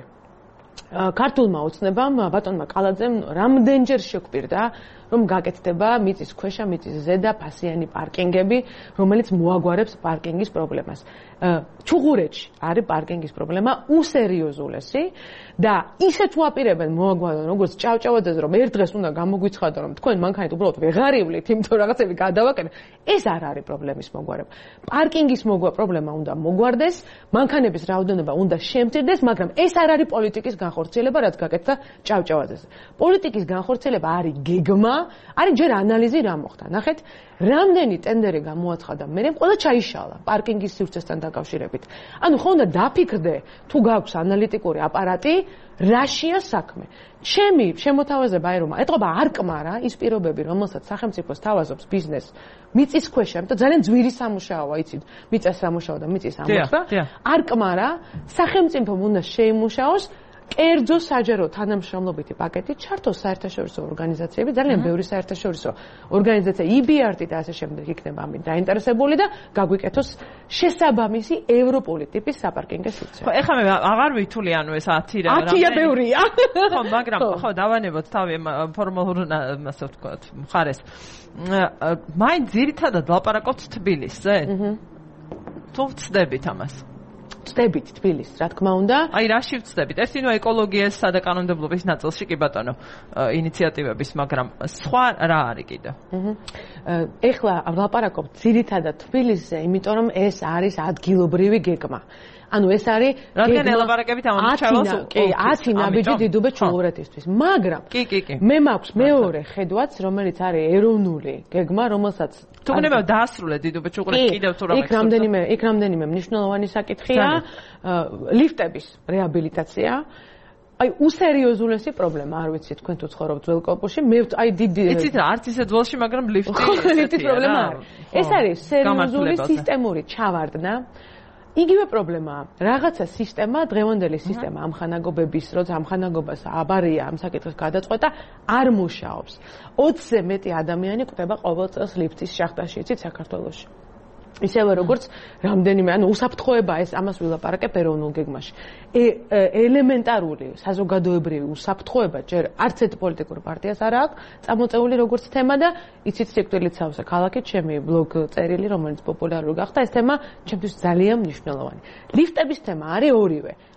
ქართულმა ოცნებამ ბატონმა კალაძემ რამდენჯერ შეგვპირდა რომ გაკეთდება მიწისქვეშა, მიწის ზედა ფასიანი პარკინგები, რომელიც მოაგვარებს პარკინგის პრობლემას. ჩუღურეთში არის პარკინგის პრობლემა უსერიოზულესი და ისეთ უაპირებენ მოაგვარონ, როგორც ჭავჭავაძეზე, რომ ერთ დღეს უნდა გამოგვიცხადო, რომ თქვენ მანქანით უბრალოდ ვეღარ ივლით, იმიტომ რაღაცები გადავაკეთეთ. ეს არ არის პრობლემის მოგვარება. პარკინგის პრობლემა უნდა მოგვარდეს, მანქანების რაოდენობა უნდა შემცირდეს, მაგრამ ეს არ არის პოლიტიკის განხორციელება, რაც გაკეთდა ჭავჭავაძეზე. პოლიტიკის განხორციელება არის გეგმა, არის ჯერ ანალიზი რა მოხდა. ნახეთ, რამდენი ტენდერი გამოაცხადა მე, ყველა ჩაიშალა პარკინგის სივრცესთან დაკავშირებით. ანუ ხო უნდა დაფიქრდე, თუ გაქვს ანალიტიკური აპარატი, რაშია საქმე. ჩემი შემოთავაზება აი რომ ეტყობა არ კმარა ის პირობები, რომელსაც სახელმწიფოს თავაზობს ბიზნესს მიწისქვეშა, იმიტომ ძალიან ძვირი სამუშაოა, იცით, მიწას სამუშაო და მიწის ამოხსნა. არ კმარა, სახელმწიფომ უნდა შეიმუშაოს კერძო საჯარო თანამშრომლობითი პაკეტი ჩართოს საერთაშორისო ორგანიზაციები, ძალიან ბევრი საერთაშორისო ორგანიზაცია, EBRD და ასე შემდეგ იქნება ამით დაინტერესებული და გაგვიკეთოს შესაბამისი ევროპული ტიპის საპარკინგო სივრცე. ხო, ეხლა მე აღარ ვითვლი ანუ ეს 10 რა. 10-ია ბევრია. ხო, მაგრამ ხო დავანებოთ თავი ფორმალურ ასე ვთქვათ, მხარეს. მაინც ძირითადად ლაპარაკობთ თბილისზე? თუ ვწდებით ამას? ვწდებით თბილისს, რა თქმა უნდა. აი რაში ვწდებით? ერთი ნუ ეკოლოგიის სადაკანონმდებლობის ნაწილში კი ბატონო ინიციატივების, მაგრამ სხვა რა არის კიდე? ეხლა ვლაპარაკობ ძირითადად თბილისზე, იმიტომ რომ ეს არის ადგილობრივი გეგმა. ანუ ეს არის რადგან ელაპარაკებით ამას ჩავალს კი 10 ნაბიჯი დიდუბე ჩუღურეთისთვის. მაგრამ მე მაქვს მეორე ხედვაც, რომელიც არის ეროვნული გეგმა, რომელსაც თუ გნება დაასრულე დიდუბე ჩუღურეთი კიდევ თუ რა იქ რამდენიმე მნიშვნელოვანი საკითხია, ლიფტების რეაბილიტაცია. აი უსერიოზულესი პრობლემა, არ ვიცი თქვენ თუ ცხოვრობთ ძველ კორპუსში, მე აი დიდი იცით რა, არც ისე ძველში, მაგრამ ლიფტის პრობლემა არის. ეს არის სერიოზული სისტემური ჩავარდნა. იგივე პრობლემაა. რაღაცა სისტემა, დღევანდელი სისტემა ამხანაგობების, როცა ამხანაგობას აბარია ამ საკითხის გადაწყვეტა, არ მუშაობს. 20-ზე მეტი ადამიანი კვდება ყოველ წელს ლიფტის შახტაში, იცით, საქართველოში. ისევე როგორც რამდენიმე, ანუ უსაფრთხოება ეს ამას ვილაპარაკებ ეროვნულ გეგმაში. ელემენტარული საზოგადოებრივი უსაფრთხოება ჯერ არც ერთ პოლიტიკურ პარტიას არ აქვს წამოწეული როგორც თემა და იცით სიკვდილით სავსე ქალაქით ჩემი ბლოგ წერილი, რომელიც პოპულარული გახდა, ეს თემა ჩემთვის ძალიან მნიშვნელოვანი. ლიფტების თემა არის ორივე.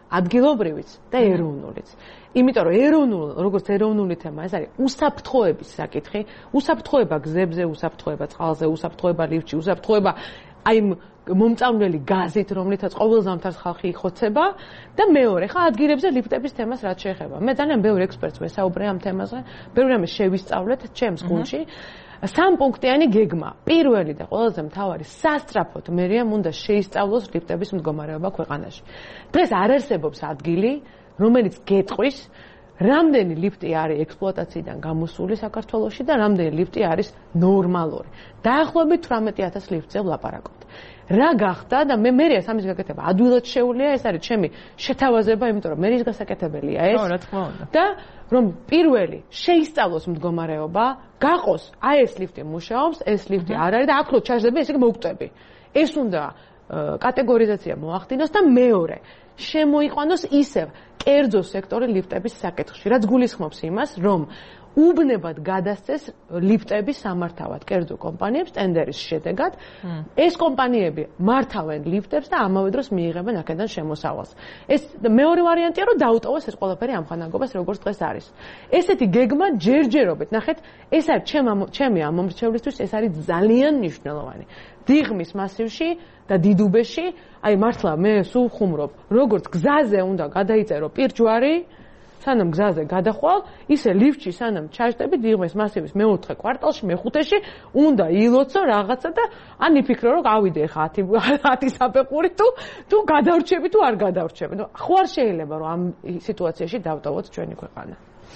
ადგილობრივიც და ეროვნულიც. იმიტომ რომ როგორც ეროვნული თემა, ეს არის უსაფრთხოების საკითხი, უსაფრთხოება გზებზე, უსაფრთხოება წყალზე, უსაფრთხოება ლიფტში, უსაფრთხოება აი მომწამვლელი გაზით, რომლითაც ყოველ ზამთარს ხალხი იხოცება და მეორე, ხა ადგილებზე ლიფტების თემას რაც შეეხება. მე ძალიან ბევრი ექსპერტს ვესაუბრე ამ თემაზე, ბევრი რამე შევისწავლეთ ჩემს გუნდში. სამპუნქტიანი გეგმა. პირველი და ყველაზე მთავარი სასწრაფოდ მერიამ უნდა შეისწავლოს ლიფტების მდგომარეობა ქვეყანაში. დღეს არ არსებობს ადგილი, რომელიც გეტყვის, რამდენი ლიფტი არის ექსპლუატაციიდან გამოსული საქართველოში და რამდენი ლიფტი არის ნორმალური. დაახლოებით 18000 ლიფტზე ვლაპარაკობთ. რა გახდა და მე სამის გაკეთება ადვილად შეუძლია, ეს არის ჩემი შეთავაზება, იმიტომ რომ მერის გასაკეთებელია ეს. რა თქმა უნდა. და რომ პირველი შეისწავლოს მდგომარეობა, გაყოს, აი ეს ლიფტი მუშაობს, ეს ლიფტი არ არის და აქ რო ჩაჟდები, ესე იგი მოვკვდები. ეს უნდა კატეგორიზაცია მოახდინოს და მეორე შემოიყვანოს ისევ კერძო სექტორი ლიფტების საკითხში, რაც გულისხმობს იმას, რომ უბნებად გადასცეს ლიფტები სამართავად კერძო კომპანიებს ტენდერის შედეგად. ეს კომპანიები მართავენ ლიფტებს და ამავე დროს მიიღებენ აქედან შემოსავალს. ეს მეორე ვარიანტია, რომ დაუტოვოს ეს ყველაფერი ამ ხანაგობას, როგორც დღეს არის. ესეთი გეგმა ჯერჯერობით, ნახეთ, ეს არის ჩემი ამომრჩევლისთვის, ეს არის ძალიან მნიშვნელოვანი. დიღმის მასივში და დიდუბეში, აი მართლა მე სულ ხუმრობ, როგორც გზაზე უნდა გადაიწერო პირჯვარი, სანამ გზაზე გადახვალ, ისე ლიფტში სანამ ჩაჟდები დიღმის მასივის მეოთხე კვარტალში, მეხუთეში, უნდა ილოცო რაღაცა და ან იფიქრო, რომ გავიდე ხა 10 საფეხური თუ გადავრჩები თუ არ გადავრჩები. ხო არ შეიძლება რომ ამ სიტუაციაში დავტოვოთ ჩვენი ქვეყანა.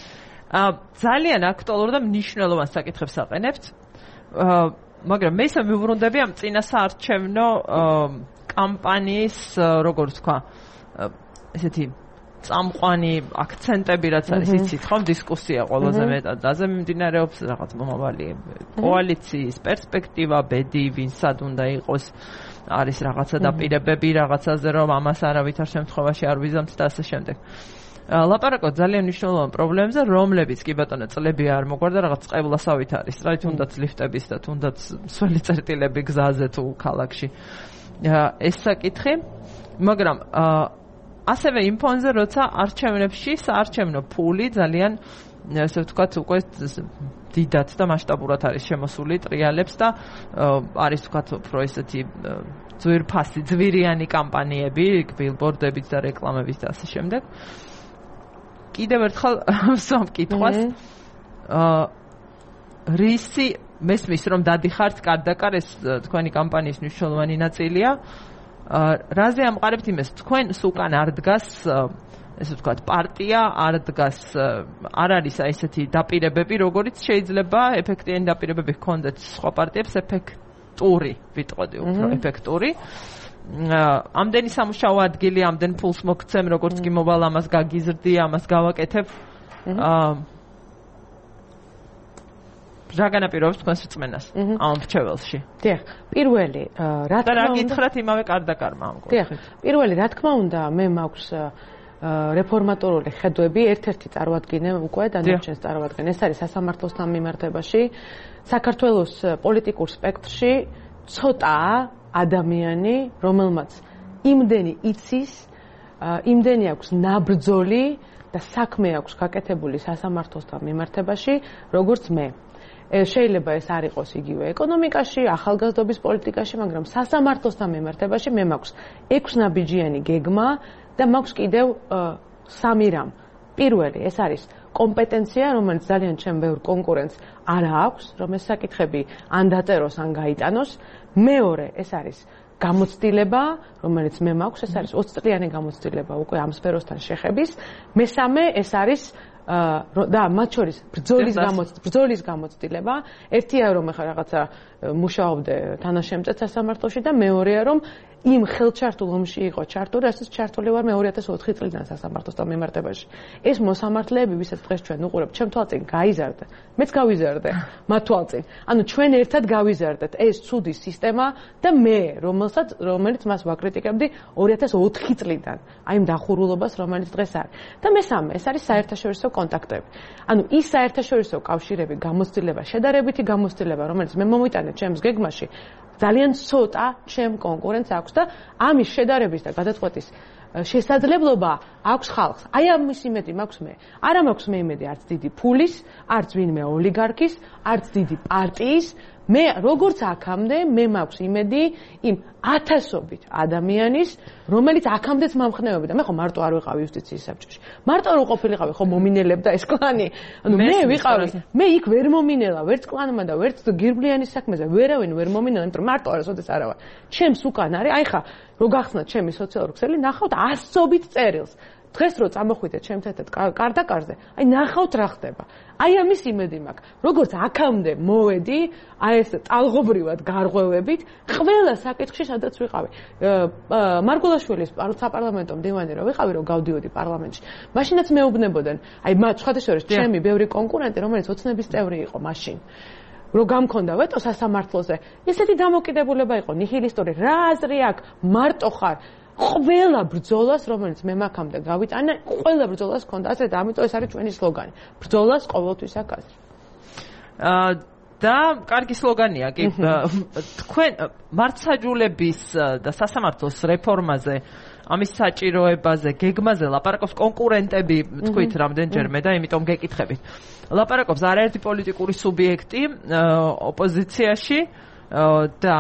ძალიან აქტუალურ და მნიშვნელოვან საკითხებს აყენებთ. მაგრამ მე ისე მივუბრუნდები ამ წინასაარჩევნო კამპანიის, როგორც თქვა, ესეთი წამყვანი აქცენტები რაც არის, იცით ხო, დისკუსია ყველაზე მეტად დაზე მიმდინარეობს, რაღაც მომავალი კოალიციის პერსპექტივა, ბედი, ვინსად უნდა იყოს, არის რაღაცა დაპირებები რაღაცაზე, რომ ამას არავითარ შემთხვევაში არ ვიზამთ და ასე შემდეგ. ლაპარაკობთ ძალიან მნიშვნელოვან პრობლემებზე, რომლებიც კი ბატონო წლები არ მოგვარდა, რაღაც წყევლასავით არის, რა თუნდაც ლიფტების და თუნდაც სველი წერტილები გზაზე თუ ქალაქში. ეს საკითხი, მაგრამ ასევე იმ ფონზე, როცა არჩევნებში საარჩევნო ფული ძალიან, ასე ვთქვათ, უკვე დიდად და მასშტაბურად არის შემოსული ტრიალებს და არის ვთქვათ, უფრო ესეთი ძვირფასი, ძვირიანი კამპანიები, ბილბორდებით და რეკლამებით და ასე შემდეგ. კიდევ ერთხელ ვსვამ კითხვას, რისი მესმის რომ დადიხართ კარდაკარ, ეს თქვენი კამპანიის მნიშვნელოვანი ნაწილია. რაზე ამყარებთ იმას, თქვენ უკან არ დგას, ესე ვთქვათ, პარტია, არ დგას, არ არის აი ესეთი დაპირებები, როგორიც შეიძლება ეფექტიანი დაპირებები ჰქონდეთ სხვა პარტიებს, ეფექტური, ვიტყოდი უფრო ეფექტური. ამდენი სამუშაო ადგილი, ამდენ ფულს მოგცემ, როგორც კი მოვალ ამას გაგიზრდი, ამას გავაკეთებ. რა განაპირობებს თქვენს რწმენას ამ მრჩეველში? დიახ, პირველი, რა თქმა უნდა, და რა გითხრათ იმავე კარდაკარმა ამ კუთხით? დიახ, პირველი, რა თქმა უნდა, მე მაქვს რეფორმატორული ხედვები, ერთ-ერთი წარმოადგინე უკვე და ნაჩენს წარმოადგენ. ეს არის სასამართლოსთან მიმართებაში, საქართველოს პოლიტიკურ სპექტრში ცოტაა ადამიანი, რომელმაც იმდენი იცის, იმდენი აქვს ნაბრძოლი და საქმე აქვს გაკეთებული სასამართლოსთან მიმართებაში, როგორც მე. შეიძლება ეს არ იყოს იგივე ეკონომიკაში, ახალგაზრდობის პოლიტიკაში, მაგრამ სასამართლოსთან მიმართებაში მე მაქვს 6 ნაბიჯიანი გეგმა და მაქვს კიდევ 3 რამ. პირველი, ეს არის კომპეტენცია, რომელიც ძალიან ჩემ ბევრ კონკურენტს არ აქვს, რომ ეს საკითხები ან დაწეროს, ან გაიტანოს. მეორე, ეს არის გამოცდილება, რომელიც მე მაქვს, ეს არის 20 წლიანი გამოცდილება უკვე ამ სფეროსთან შეხების. მესამე, ეს არის და მათ შორის ბრძოლის გამოცდილება. ერთია რომ ახლა რაღაცა მუშაობდე თანაშემწედ სასამართლოში და მეორეა რომ იმ ხელჩართულ ომში იყო ჩართული, რასაც ჩართული ვარ მე 2004 წლიდან სასამართლოსთან მიმართებაში. ეს მოსამართლეები, ვისაც დღეს ჩვენ უყურებთ, ჩემ თვალწინ გაიზარდა. მეც გავიზარდე მათ თვალწინ. ანუ ჩვენ ერთად გავიზარდეთ ეს ცუდი სისტემა და მე, რომელიც მას ვაკრიტიკებდი 2004 წლიდან. აი იმ დახურულობას, რომელიც დღეს არის. და მესამე, ეს არის საერთაშორისო კონტაქტები. ანუ ის საერთაშორისო კავშირები, გამოცდილება, შედარებითი გამოცდილება, რომელიც მე მომიტანე ჩემს გეგმაში, ძალიან ცოტა ჩემ კონკურენტს აქვს და ამის შედარების და გადაწყვეტის შესაძლებლობა აქვს ხალხს. აი ამის იმედი მაქვს მე. არა მაქვს მე იმედი არც დიდი ფულის, არც ვინმე ოლიგარქის, არც დიდი პარტიის. მე როგორც აქამდე მე მაქვს იმედი იმ ათასობით ადამიანის, რომელიც აქამდეც მომხნევებდა. მე ხო მარტო არ ვიყავი იუსტიციის საბჭოში. მარტო რო ყოფილიყავი ხო მომინელებდა ეს კლანი. ანუ მე ვიყავი, მე იქ ვერ მომინელა, ვერც კლანმა და ვერც გირბლიანის საქმეზე ვერავინ ვერ მომინელა, იმიტომ რომ მარტო არასოდეს არა ვარ. ჩემს უკან არის, აი ხა რო გახსნათ ჩემი სოციალური ქსელი, ნახავთ ასობით წერილს. დღეს რო წამოხვიდეთ ჩემთან ერთად კარდაკარზე, აი ნახავთ რა ხდება. აი ამის იმედი მაქვს. როგორც აქამდე მოვედი, აი ეს ტალღობრივად გარღვევებით, ყველა საკითხში სადაც ვიყავი. მარგულაშვილის საპარლამენტო მდივანი რო ვიყავი, რო გავდიოდი პარლამენტში. მაშინაც მეუბნებოდნენ, აი მათ სხვადასხვა ჩემი ბევრი კონკურენტი, რომელიც ოცნების წევრი იყო მაშინ. რო გამქონდა ვეტო სასამართლოზე, ესეთი დამოკიდებულება იყო ნიჰილისტური, რა აზრი აქვს, მარტო ხარ ყველა ბრძოლას, რომელიც მე მაქამდე გავიტანე, ყველა ბრძოლას ქონდა ასე და ამიტომ ეს არის ჩვენი სლოგანი. ბრძოლას ყოველთვის აქვს აზრი. და კარგი სლოგანია კი. თქვენ მართლმსაჯულების და სასამართლოს რეფორმაზე, ამის საჭიროებაზე, გეგმაზე ლაპარაკობს კონკურენტები, თქვით რამდენჯერმე და იმიტომ გეკითხებით. ლაპარაკობს არაერთი პოლიტიკური სუბიექტი ოპოზიციაში და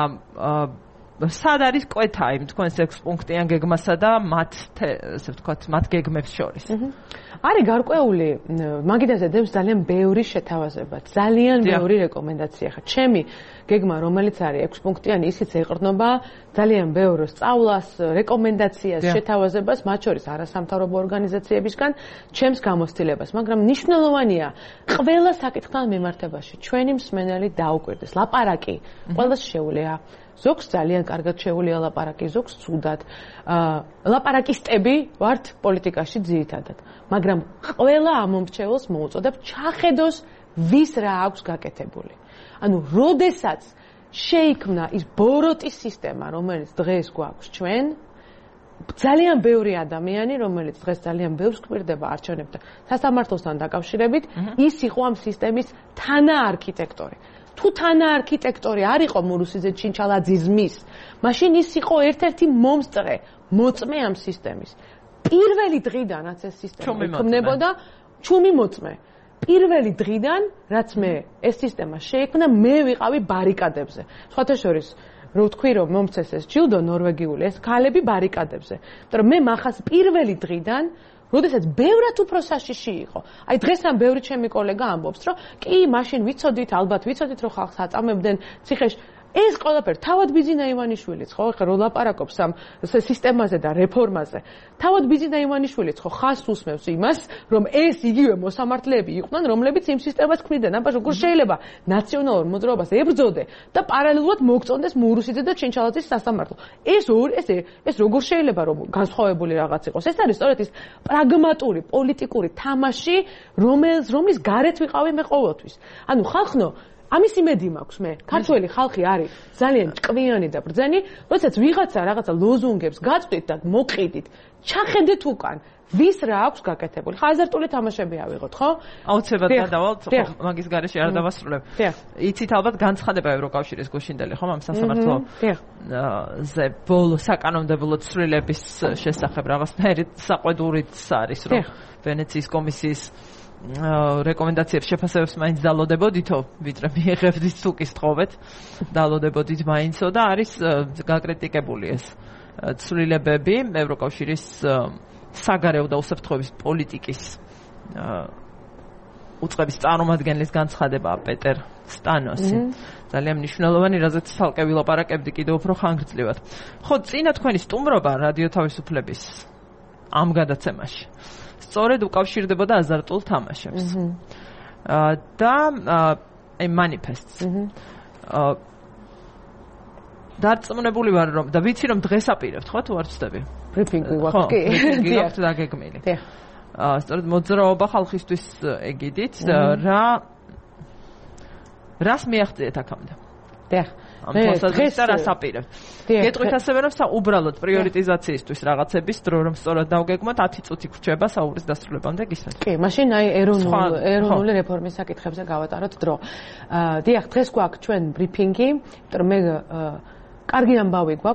სად არის კვეთა იმ თქვენს 6 პუნქტიან გეგმასა და მათ ესე ვთქვათ, მათ გეგმებს შორის? არის გარკვეული, მაგიდაზე დებს ძალიან ბევრი შეთავაზება, ძალიან ბევრი რეკომენდაცია. ხა ჩემი გეგმა, რომელიც არის 6 პუნქტიანი, ისიც ეყრდნობა ძალიან ბევრ სწავლას, რეკომენდაციას, შეთავაზებას, მათ შორის არასამთავრობო ორგანიზაციებისგან, ჩემს გამოცდილებას, მაგრამ მნიშვნელოვანია ყველა საკითხთან მიმართებაში ჩვენი მსმენელი დაუკვირდეს. ლაპარაკი ყველას შეუძლია. ზოგს ძალიან კარგად შეუძლია ლაპარაკი, ზოგს ცუდად. ლაპარაკისტები ვართ პოლიტიკაში ძირითადად, მაგრამ ყველა ამომრჩეველს მოუწოდებ ჩახედოს ვის რა აქვს გაკეთებული. ანუ როდესაც შეიქმნა ის ბოროტის სისტემა, რომელიც დღეს გვაქვს ჩვენ, ძალიან ბევრი ადამიანი, რომელიც დღეს ძალიან ბევრს გვერდება არჩევნებთან სასამართლოსთან დაკავშირებით, ის იყო ამ სისტემის თანაარქიტექტორი. თუ თანაარქიტექტორი არ იყო მურუსიძე ჩინჩალაძიზმის, მაშინ ის იყო ერთ-ერთი მომსწრე, მოწმე ამ სისტემის. პირველი დღიდან, რაც ეს სისტემა იქმნებოდა, ჩუმი მოწმე. პირველი დღიდან, რაც მე ეს სისტემა შეიქმნა, მე ვიყავი ბარიკადებზე. სხვათა შორის, რო თქვი რომ მომწეს ეს ჯილდო ნორვეგიული, ეს ქალები ბარიკადებზე. მაგრამ მე მახას პირველი დღიდან როდესაც ბევრად უფრო საშიში იყო. აი დღეს ამ ბევრი ჩემი კოლეგა ამბობს, რომ კი, მაშინ ვიცოდით, ალბათ ვიცოდით, რომ ხალხს აწამებდნენ ციხეში. ეს ყველაფერი თავად ბიძინა ივანიშვილიც, ხო, ხა რო ლაპარაკობს ამ სისტემაზე და რეფორმაზე. თავად ბიძინა ივანიშვილიც ხო ხას უსმევს იმას, რომ ეს იგივე მოსამართლეები იყვნენ, რომლებიც იმ სისტემას ქმნიდნენ. აბა როგორ შეიძლება ნაციონალურ მოძრაობას ებრძოდე და პარალელურად მოგწონდეს მურუსიძე და ჩინჩალაძის სასამართლო. ეს როგორ შეიძლება რომ განსხვავებული რაღაც იყოს? ეს არის სწორედ ის პრაგმატული პოლიტიკური თამაში, რომლის გარეთ ვიყავი მე ყოველთვის. ანუ ხალხნო ამის იმედი მაქვს მე. ქართველი ხალხი არის ძალიან ჭკვიანი და ბრძენი, როდესაც ვიღაცა რაღაცა ლოზუნგებს გაწვდით და მოყიდით, ჩახედეთ უკან, ვის რა აქვს გაკეთებული. ხა აზარტული თამაშები ავიღოთ, ხო? აუცილებლად გადავალთ, ხო, მაგის გარეშე არ დავასრულებ. იცით ალბათ განცხადება ევროკავშირის გუშინდელი, ხო, ამ სასამართლო ზე ბოლო საკანონმდებლო ცვლილების შესახებ რაღაცნაირი საყვედურიც არის, რომ ვენეციის კომისიის რეკომენდაციებს შეფასებებს მაინც დალოდებოდითო, ვიდრე მიიღებდით თუ კი სწხოვეთ, დალოდებოდით მაინცო და არის გაკრიტიკებული ეს ცვლილებები ევროკავშირის საგარეო და უსაფრთხოების პოლიტიკის უწყების წარმომადგენლის განცხადება პეტერ სტანოსი. ძალიან მნიშვნელოვანი, რაზეც ცალკე ვილაპარაკებდი კიდევ უფრო ხანგრძლივად. ხო, წინა თქვენი სტუმრობა რადიო თავისუფლების ამ გადაცემაში სწორედ უკავშირდებოდა აზარტულ თამაშებს. და აი manifests. დარწმუნებული ვარ რომ და ვიცი რომ დღეს აპირებთ, ხო თუ არ ვწდები? ბრიფინგი ვაქვს, კი. დიახ, დაგეგმილი. სწორედ მოძრაობა ხალხისთვის ეგიდით, რას მიაღწიეთ აქამდე? დიახ. ამ თვალსაზრისით რას აპირებთ? გეტყვით ასევე რომ უბრალოდ პრიორიტიზაციისთვის რაღაცების დრო რომ სწორად დავგეგმოთ 10 წუთი გრჩება საუბრის დასრულებამდე გისმენთ. კი, მაშინ აი ეროვნული რეფორმის საკითხებზე გავატაროთ დრო. დიახ, დღეს გვაქვს ჩვენ ბრიფინგი, იმიტომ რომ მე კარგი ამბავი გვაქვს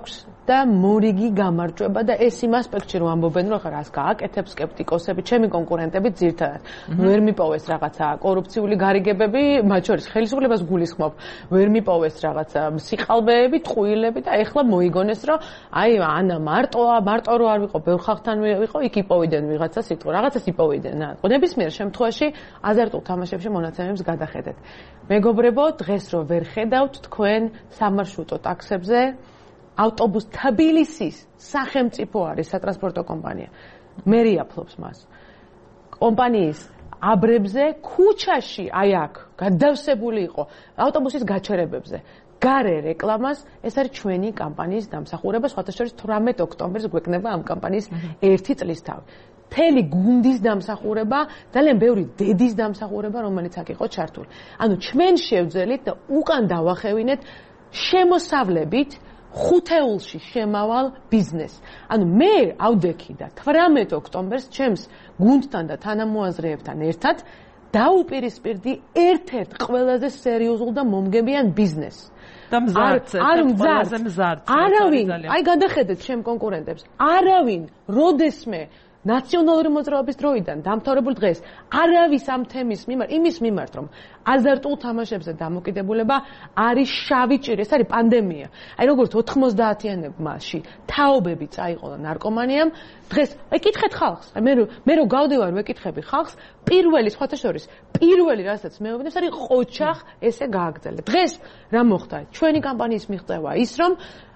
და მორიგი გამარჯვება და ეს იმ ასპექტში რომ ამბობენ რომ რას გააკეთებს სკეპტიკოსები, ჩემი კონკურენტები ძირთადად ვერ მიპოვეს რაღაცა კორუფციული გარიგებები, მათ შორის ხელისუფლებას გულისხმობ, ვერ მიპოვეს რაღაცა სიყალბეები, ტყუილები და ეხლა მოიგონეს რომ აი ანა მარტო რო არ ვიყო, ბევრ ხალხთან ვიყო, იქ იპოვიდნენ ვიღაცა სიტყვა, რაღაცას იპოვიდნენ. ნებისმიერ შემთხვევაში აზარტულ თამაშებში მონაცემებს გადახედეთ. მეგობრებო, დღეს რო ვერ ხედავთ თქვენ სამარშრუტო ტაქსებზე ავტობუს თბილისის სახელმწიფო არის სატრანსპორტო კომპანია. მერია ფლობს მას. კომპანიის აბრებზე ქუჩაში აი აქ გადავსებული იყო ავტობუსის გაჩერებებზე. გარე რეკლამას ეს არის ჩვენი კამპანიის დამსახურება, სხვათა შორის 18 ოქტომბერს გვექნება ამ კამპანიის 1 წლისთავი. მთელი გუნდის დამსახურება, ძალიან ბევრი დედის დამსახურება, რომელიც აქ იყო ჩართული. ანუ ჩვენ შევძელით და უკან დავახევინეთ შემოსავლებით ხუთეულში შემავალ ბიზნესს. ანუ მე ავდექი და 18 ოქტომბერს ჩემს გუნდთან და თანამოაზრეებთან ერთად დაუპირისპირდი ერთ-ერთ ყველაზე სერიოზულ და მომგებიან ბიზნესს. და ყველაზე მზარდ. არავინ, აი გადახედეთ ჩემ კონკურენტებს. არავინ როდესმე ნაციონალური მოძრაობის დროიდან დამთავრებულ დღეს არავის ამ თემის იმის მიმართ რომ აზარტულ თამაშებზე დამოკიდებულება არის შავი ჭირი, ეს არის პანდემია. აი როგორც 90-იანებში თაობები წაიყოლა ნარკომანიამ, დღეს ეკითხეთ ხალხს. მე რო გავდივარ ვეკითხები ხალხს, პირველი სხვათა შორის პირველი რასაც მეუბნებს არის ყოჩახ ესე გააგრძელე. დღეს რა მოხდა? ჩვენი კამპანიის მიღწევა ის რომ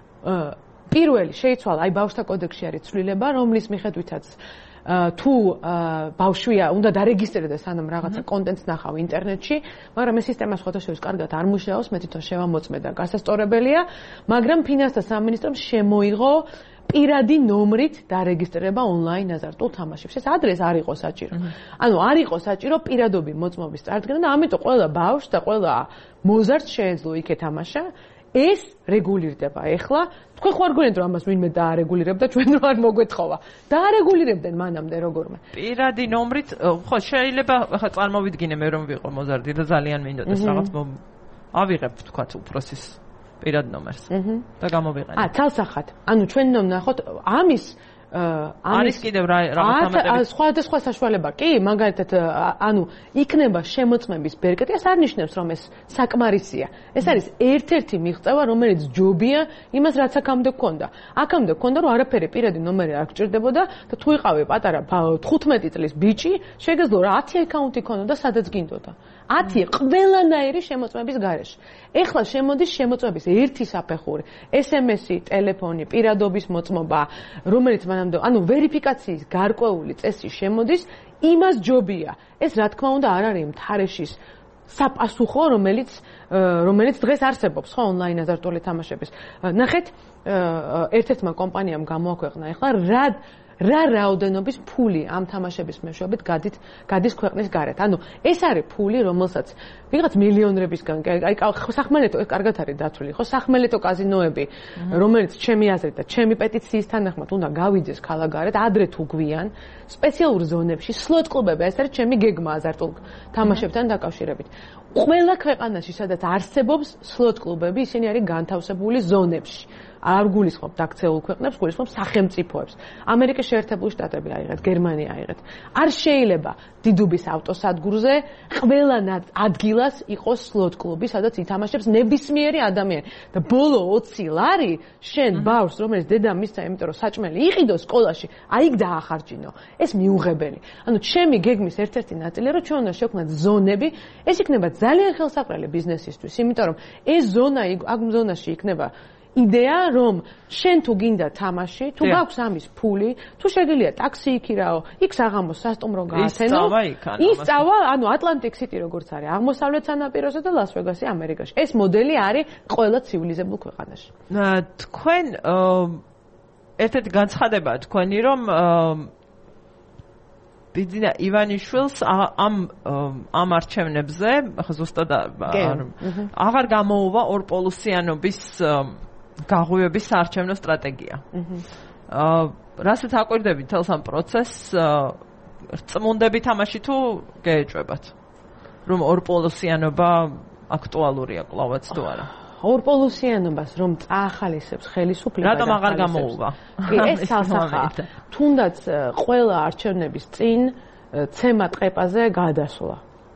პირველი შეიცვალა აი ბავშვთა კოდექსში არის ცვლილება, რომლის მიხედვითაც თუ ბავშვია უნდა დარეგისტრირდეს სანამ რაღაცა კონტენტს ნახავ ინტერნეტში, მაგრამ ეს სისტემა სხვათა შორის კარგად არ მუშაობს, მე თვითონ შევამოწმე და გასასწორებელია, მაგრამ ფინანსთა სამინისტრომ შემოიღო პირადი ნომრით დარეგისტრირება ონლაინ აზარტულ თამაშებში. ეს ადრეს არ იყო საჭირო. ანუ არ იყო საჭირო პირადობი მოწმობის წარდგენა და ამიტომ ყველა ბავშვს და ყველა მოზარდს შეეძლო იქ ეთამაშა. ეს რეგულირდება. ეხლა თქვენ ხო არ გონიათ რომ ამას ვინმე დაარეგულირებდა, ჩვენ რო არ მოგვეთხოვა. დაარეგულირებდნენ მანამდე როგორმე. პირადი ნომრით, ხო შეიძლება ხა წარმოვიდგინე მე რომ ვიყო მოზარდი და ძალიან მინდოდეს რაღაც ავიღებ თქვათ უფროსის პირად ნომერს და გამოვიყენებ. ცალსახად. ანუ ჩვენ ვნახოთ ამის არის კიდევ რაღაც ამატები. სხვადასხვა საშუალება კი, მაგალითად, ანუ იქნება შემოწმების ბერკეტი, ეს არ ნიშნავს რომ ეს საკმარისია. ეს არის ერთ-ერთი მიღწევა, რომელიც ჯობია იმას, რაც აქამდე გქონდა. აქამდე გქონდა, რომ არაფერი პირადი ნომერი არ გჭირდებოდა და თუ იყავი პატარა 15 წლის ბიჭი, შეგეძლო რა 10 აკაუნტი ქონოდა, სადაც გინდოდა. 10 ყველანაირი შემოწმების გარეშე. ეხლა შემოდის შემოწმების ერთი საფეხური, SMS-ი, ტელეფონი, პირადობის მოწმობა, რომელიც ანუ ვერიფიკაციის გარკვეული წესი შემოდის, იმას ჯობია. ეს რა თქმა უნდა არ არის მთარეშის საპასუხო, რომელიც დღეს არსებობს ხო ონლაინ აზარტული თამაშების. ნახეთ, ერთ-ერთმა კომპანიამ გამოაქვეყნა ახლა რა რაოდენობის ფული ამ თამაშების მეშვეობით გადის ქვეყნის გარეთ. ანუ ეს არის ფული, რომელსაც ვიღაც მილიონერებისგან, აი სახმელეთო კარგად არის დაცული, ხო? სახმელეთო კაზინოები, რომელიც ჩემი აზრით და ჩემი პეტიციის თანახმად უნდა გავიძეს ქალაქგარეთ, ადრე თუ გვიან, სპეციალურ ზონებში, სლოტ კლუბები, ეს არის ჩემი გეგმა აზარტულ თამაშებთან დაკავშირებით. ყველა ქვეყანაში, სადაც არსებობს სლოტ კლუბები, ისინი არის განთავსებული ზონებში. არ გულისხმობ დაქცეულ ქვეყნებს, გულისხმობ სახელმწიფოებს. ამერიკის შეერთებული შტატები აიღეთ, გერმანია აიღეთ. არ შეიძლება დიდუბის ავტოსადგურზე ყველა ადგილას იყოს სლოტ კლუბი, სადაც ითამაშებს ნებისმიერი ადამიანი. და ბოლო 20 ლარი შენ ბავშვს, რომელიც დედამ მისცა, იმიტომ რომ საჭმელი იყიდოს სკოლაში, აიქ დაახარჯინო. ეს მიუღებელი. ანუ ჩემი გეგმის ერთ-ერთი ნაწილია, რომ ჩვენ უნდა შევქმნათ ზონები, ეს იქნება ძალიან ხელსაყრელი ბიზნესისთვის, იმიტომ რომ ეს ზონა აქ ზონაში იქნება იდეა რომ შენ თუ გინდა თამაში, თუ გაქვს ამის ფული, თუ შეგიძლია ტაქსი იქირაო, იქ საღამოს სასტუმრო გააცენო. ისწავა, ანუ ატლანტიკ სიტი როგორც არის აღმოსავლეთ სანაპიროზე და ლას ვეგასი ამერიკაში. ეს მოდელი არის ყველა ცივილიზებულ ქვეყანაში. თქვენ ერთ-ერთი განცხადება თქვენი რომ ბიძინა ივანიშვილს ამ არჩევნებზე, ახლა ზუსტად აღარ გამოუვა ორპოლუსიანობის გაღვივების საარჩევნო სტრატეგია. რასაც აკვირდებით თელს ამ პროცესს, წმუნდებით ამაში თუ გეეჭვებათ? რომ ორპოლუსიანობა აქტუალურია კლავაც თუ არა? ორპოლუსიანობას რომ წაახალისებს ხელისუფლება რატომ აღარ გამოუვა? კი, ეს სასახაა. თუნდაც ყველა არჩევნების წინ ცემა ტყეპაზე გადასვლა.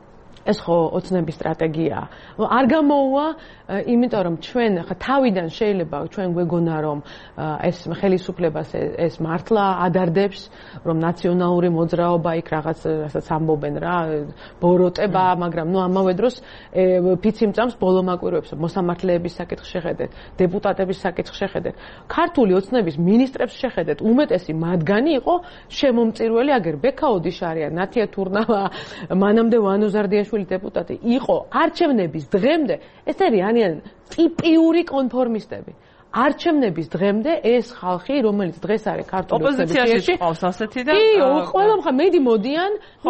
ეს ხო ოცნების სტრატეგიაა. არ გამოუვა, იმიტომ რომ ჩვენ ხა თავიდან შეიძლება ჩვენ გვეგონა რომ ეს ხელისუფლებას ეს მართლა ადარდებს, რომ ნაციონალური მოძრაობა იქ რასაც ამბობენ რა, ბოროტება, მაგრამ ნუ ამავე დროს ფიციმწამს ბოლომაკვირვებს მოსამართლეების საკითხს შეხედეთ, დეპუტატების საკითხს შეხედეთ, ქართული ოცნების მინისტრებს შეხედეთ, უმეტესი მათგანი იყო შემომწირველი, აგერ ბექაოდის არიან, ნათია თურნავა, მანამდე ვანოზარდიაშვილი დეპუტატი იყო არჩევნების დღემდე, ეს არიან ტიპიური კონფორმისტები. არჩევნების დღემდე ეს ხალხი, რომელიც დღეს არის ქართული ოპოზიციაში ყავს ასეთი და კი, ყველა მხარე მედი მოდიან,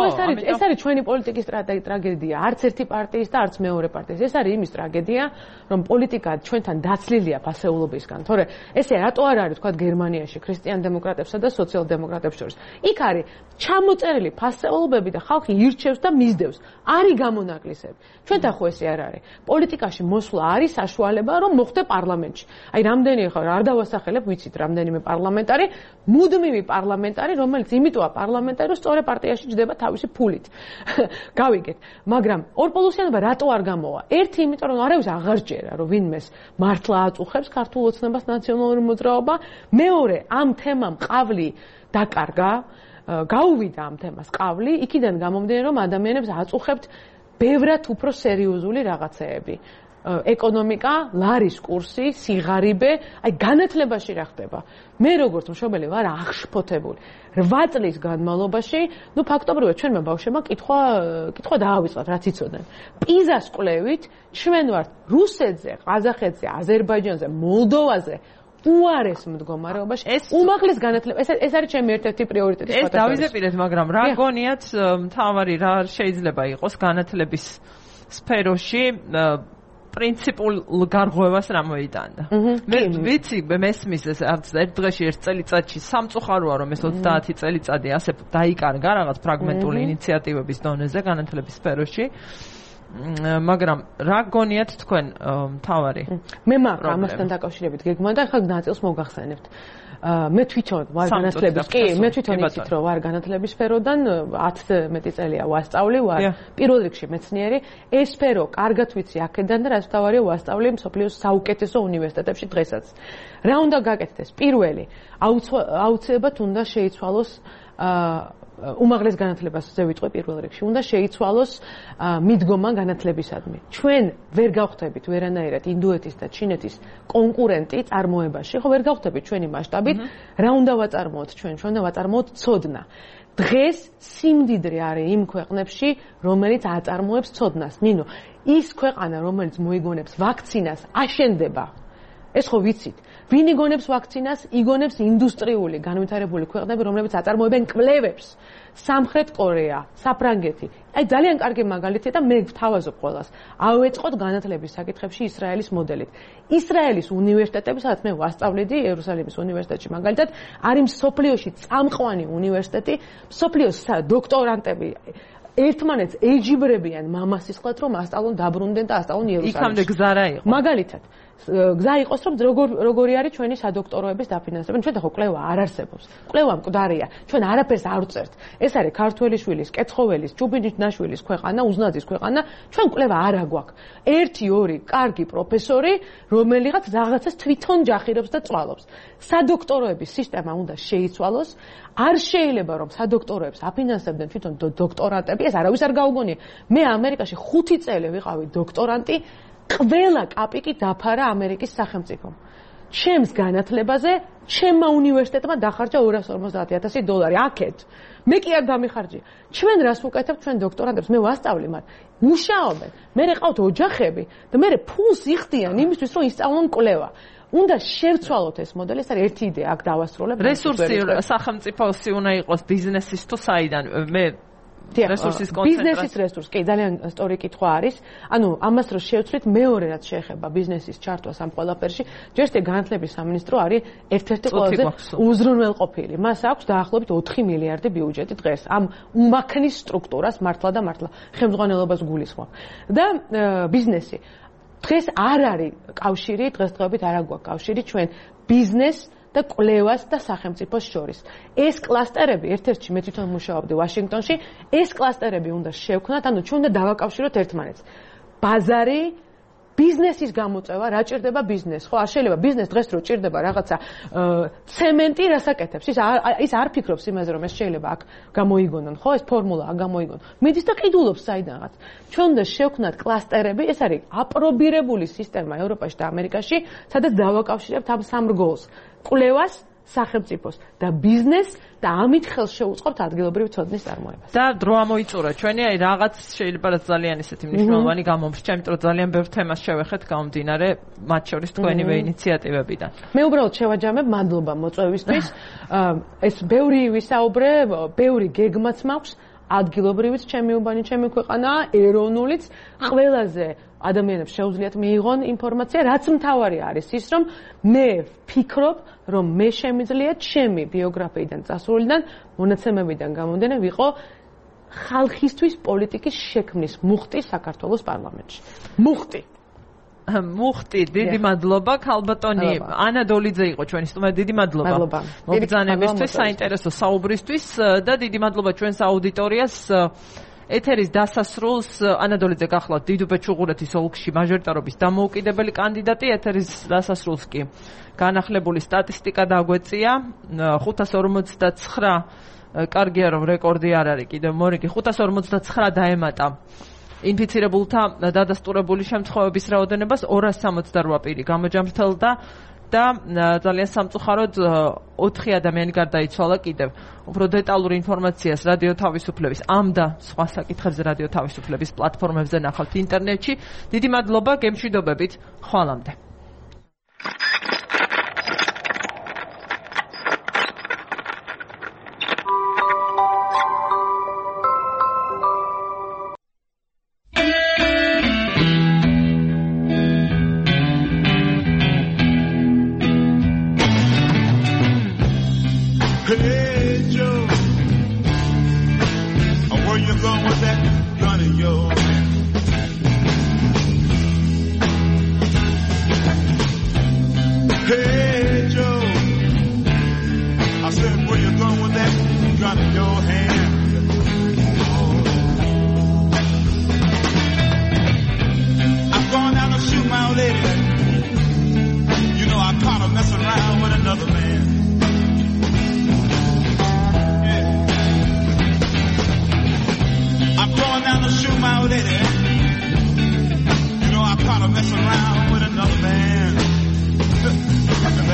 ეს არის ჩვენი პოლიტიკის ტრაგედია, არც ერთი პარტიის და არც მეორე პარტიის. ეს არის იმის ტრაგედია, რომ პოლიტიკა ჩვენთან დაცლილია ფასეულობისგან. თორე ესე რატო არ არის თქვა გერმანიაში ქრისტიან დემოკრატებსა და სოციალ-დემოკრატებს შორის? იქ არის ჩამოწერილი ფასეულობები და ხალხი ირჩევს და მისდევს. არის გამონაკლისები. ჩვენთან ხო ესე არ არის. პოლიტიკაში მოსვლა არის საშუალება, რომ მოხდე პარლამენტში. აი რამდენი ხო არ დავასახელებ, ვიცით რამდენიმე პარლამენტარი, მუდმივი პარლამენტარი, რომელიც იმიტოა პარლამენტარი, რომ სწორე პარტიაში ჯდება თავისი ფულით. გავიგეთ, მაგრამ ორპოლუსიანობა რატო არ გამოვა? ერთი, იმიტომ რომ არავის აღარ ჯერა, რომ ვინმეს მართლა აწუხებს ქართულ ოცნებას ნაციონალური მოძრაობა, მეორე ამ თემამ ყავლი დაკარგა, გაუვიდა ამ თემას ყავლი, იქიდან გამომდინარე, რომ ადამიანებს აწუხებთ ბევრად უფრო სერიოზული რაღაცეები. ეკონომიკა, ლარის კურსი, სიღარიბე, აი განათლებაში რა ხდება. მე როგორც მშობელი ვარ აღშფოთებული. 8 წლის განმავლობაში, ნუ ფაქტობრივად ჩვენმა ბავშვებმა კითხვა დაავიწყათ, რაც იცოდნენ. პიზას კვლევით ჩვენ ვართ რუსეთზე, ყაზახეთზე, აზერბაიჯანზე, მოლდოვაზე უარეს მდგომარეობაში. უმაღლეს განათლება, ეს არის ჩემი ერთ-ერთი პრიორიტეტი. ეს დავიზეპირეთ, მაგრამ რა გონიათ მთავარი რა შეიძლება იყოს განათლების სფეროში პრინციპულ გარღვევას რა მოიტანდა. მე ვიცი, მესმის ეს არც ერთ დღეში ერთ წელიწადში სამწუხაროა რომ ეს 30 წელიწადი ასე დაიკარგა რაღაც ფრაგმენტული ინიციატივების დონეზე განათლების სფეროში. მაგრამ რა გონიათ თქვენ მთავარი? მე მაქვს ამასთან დაკავშირებით გეგმა და ახლა ნაწილს მოგახსენებთ. მე თვითონ ვარ განათლების, კი, მე თვითონ იცით რომ ვარ განათლების სფეროდან 10 მეტი წელია ვასწავლი, ვარ პირველ რიგში მეცნიერი. ეს სფერო კარგად ვიცი აქედან და რაც თავარია ვასწავლი მსოფლიოს საუკეთესო უნივერსიტეტებში დღესაც. რა უნდა გაკეთდეს? პირველი, აუცილებლად უნდა შეიცვალოს უმაღლეს განათლებაზე ვიტყვი პირველ რიგში. უნდა შეიცვალოს მიდგომა განათლებისადმი. ჩვენ ვერ გავხდებით ვერანაირად ინდოეთის და ჩინეთის კონკურენტი წარმოებაში. ხო ვერ გავხდებით ჩვენი მასშტაბით. რა უნდა ვაწარმოოთ ჩვენ? ჩვენ უნდა ვაწარმოოთ ცოდნა. დღეს სიმდიდრე არის იმ ქვეყნებში, რომელიც აწარმოებს ცოდნას. ნინო, ის ქვეყანა, რომელიც მოიგონებს ვაქცინას, აშენდება. ეს ხო ვიცით. ვინ იგონებს ვაქცინას? იგონებს ინდუსტრიული განვითარებული ქვეყნები, რომლებიც აწარმოებენ კვლევებს. სამხრეთ კორეა, საფრანგეთი. აი ძალიან კარგი მაგალითია და მე ვთავაზობ ყველას. ავეწყოთ განათლების საკითხებში ისრაელის მოდელით. ისრაელის უნივერსიტეტები, სადაც მე ვასწავლედი იერუსალიმის უნივერსიტეტში მაგალითად, არის მსოფლიოში წამყვანი უნივერსიტეტი, მსოფლიოს დოქტორანტები ერთმანეთს ეჯიბრებიან მამასისხლად, რომ ასწავლონ დაბრუნდნენ და ასწავლონ იერუსალიმში. იქამდე გზა რა იყო? მაგალითად გზა იყოს, რომ როგორი არის ჩვენი სადოქტოროების დაფინანსება. ჩვენ ხო კვლევა არ არსებობს. კვლევა მკვდარია. ჩვენ არაფერს არ ვწერთ. ეს არის ქართველი შვილის, კეცხოველის, ჩუბინიჩნაშვილის ქვეყანა, უზნაძის ქვეყანა. ჩვენ კვლევა არ აგვაქვს. 1-2 კარგი პროფესორი, რომელიღაც რაღაცას თვითონ ჯახირებს და წვალობს. სადოქტოროების სისტემა უნდა შეიცვალოს. არ შეიძლება რომ სადოქტოროებს აფინანსებდნენ თვითონ დოქტორანტები. ეს არავის არ გაუგონია. მე ამერიკაში 5 წელი ვიყავი დოქტორანტი. ყველა კაპიკი დაფარა ამერიკის სახელმწიფომ. ჩემს განათლებაზე ჩემმა უნივერსიტეტმა დახარჯა $250,000 აქეთ. მე კი არ დამიხარჯია. ჩვენ რას ვუკეთებთ ჩვენ დოქტორანტებს? მე ვასწავლი მათ. მუშაობენ. მე ყავთ ოჯახები და მე ფულს იხდიან იმისთვის რომ ისწავლონ კვლევა. უნდა შევცვალოთ ეს მოდელი, ეს არის ერთი იდეა, აქ დავასრულებ. რესურსი სახელმწიფოსი უნდა იყოს ბიზნესის თუ საიდან? მე რესურსის კონცენტრაცია. ბიზნესის რესურსი, კი, ძალიან სწორი კითხვა არის. ანუ ამას რო შევცვლით, მეორე რაც შეეხება ბიზნესის ჩართვას ამ ყველაფერში, ჯერ განათლების სამინისტრო არის ერთ-ერთი ყველაზე უზრუნველყოფილი. მას აქვს დაახლოებით 4 მილიარდი ბიუჯეტი დღეს. ამ უმაქნის სტრუქტურას მართლა და მართლა ხელმძღვანელობას გულისხმობ. და ბიზნესი დღეს არ არის კავშირი, დღესდღეობით არ აქვს კავშირი ჩვენ ბიზნეს და კვლევას და სახელმწიფოს შორის. ეს კლასტერები ერთ-ერთში მე თვითონ მუშაობდი ვაშინგტონში, ეს კლასტერები უნდა შევქმნათ, ანუ ჩვენ უნდა დავაკავშიროთ ერთმანეთს. ბაზარი ბიზნესის გამოწევა, რა ჭირდება ბიზნეს, ხო? არ შეიძლება ბიზნეს დღეს რო ჭირდება რაღაცა ცემენტი რასაკეთებს. ის არ ფიქრობს იმაზე, რომ ეს შეიძლება აქ გამოიგონონ, ხო? ეს ფორმულა აქ გამოიგონონ. მიდის და ყიდულობს საიდანღაც. ჩვენ უნდა შევქმნათ კლასტერები, ეს არის აპრობირებული სისტემა ევროპაში და ამერიკაში, სადაც დავაკავშირებთ ამ სამ რგოლს. კვლევას, სახელმწიფოს და ბიზნესს და ამით ხელს შეუწყობთ ადგილობრივი ცოდნის წარმოებას. და დრო ამოიწურა ჩვენი, აი რაღაც შეიძლება რაც ძალიან ისეთი მნიშვნელოვანი გამომრჩა, იმიტომ რომ ძალიან ბევრ თემას შევეხეთ გამომდინარე, მათ შორის თქვენივე ინიციატივებიდან. მე უბრალოდ შევაჯამებ, მადლობა მოწვევისთვის. ეს ბევრი ვისაუბრე, ბევრი გეგმაც მაქვს, ადგილობრივიც ჩემი უბანი, ჩემი ქვეყანა, ეროვნულიც, ყველაზე ადამიანებს შეუძლიათ მიიღონ ინფორმაცია, რაც მთავარი არის ის, რომ მე ვფიქრობ, რომ მე შემიძლია ჩემი ბიოგრაფიიდან წასულიდან, მონაცემებიდან გამომდინარე, ვიყო ხალხისთვის პოლიტიკის შექმნის მუხტი საქართველოს პარლამენტში. მუხტი. დიდი მადლობა ქალბატონი ანა დოლიძე იყო ჩვენი სტუმარი. დიდი მადლობა მოგზანებისთვის, საინტერესო საუბრისთვის და დიდი მადლობა ჩვენს აუდიტორიას. ეთერის დასასრულს ანა დოლიძე გახლავთ დიდუბეთ-ჩუღურეთის ოლქში მაჟორიტარობის დამოუკიდებელი კანდიდატი. ეთერის დასასრულს კი განახლებული სტატისტიკა დაგვეწია 559. კარგია რომ რეკორდი არ არის კიდევ მორიგი 559 დაემატა ინფიცირებულთა დადასტურებული შემთხვევების რაოდენობას 268 პირი გამოჯამრთელდა და ძალიან სამწუხაროდ 4 ადამიანი გარდაიცვალა კიდევ. უფრო დეტალური ინფორმაციას რადიო თავისუფლების ამ და სხვა საკითხებზე რადიო თავისუფლების პლატფორმებზე ნახავთ ინტერნეტში. დიდი მადლობა, გემშვიდობებით, ხვალამდე. Mess around with another man.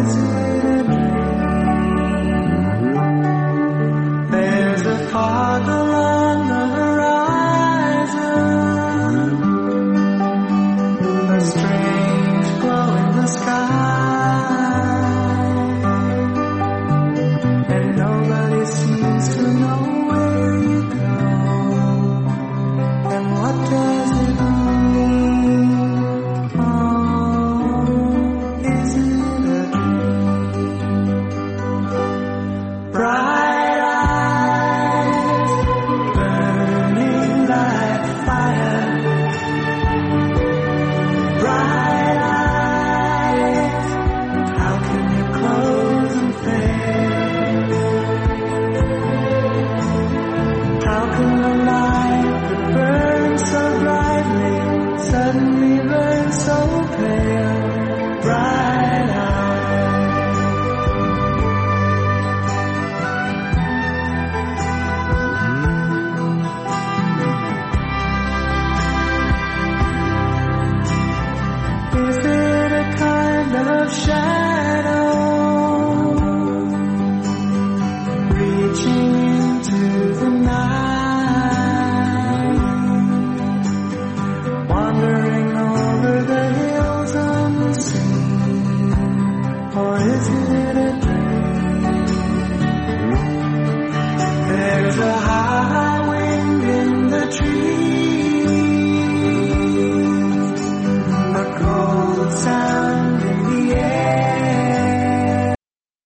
Or is it a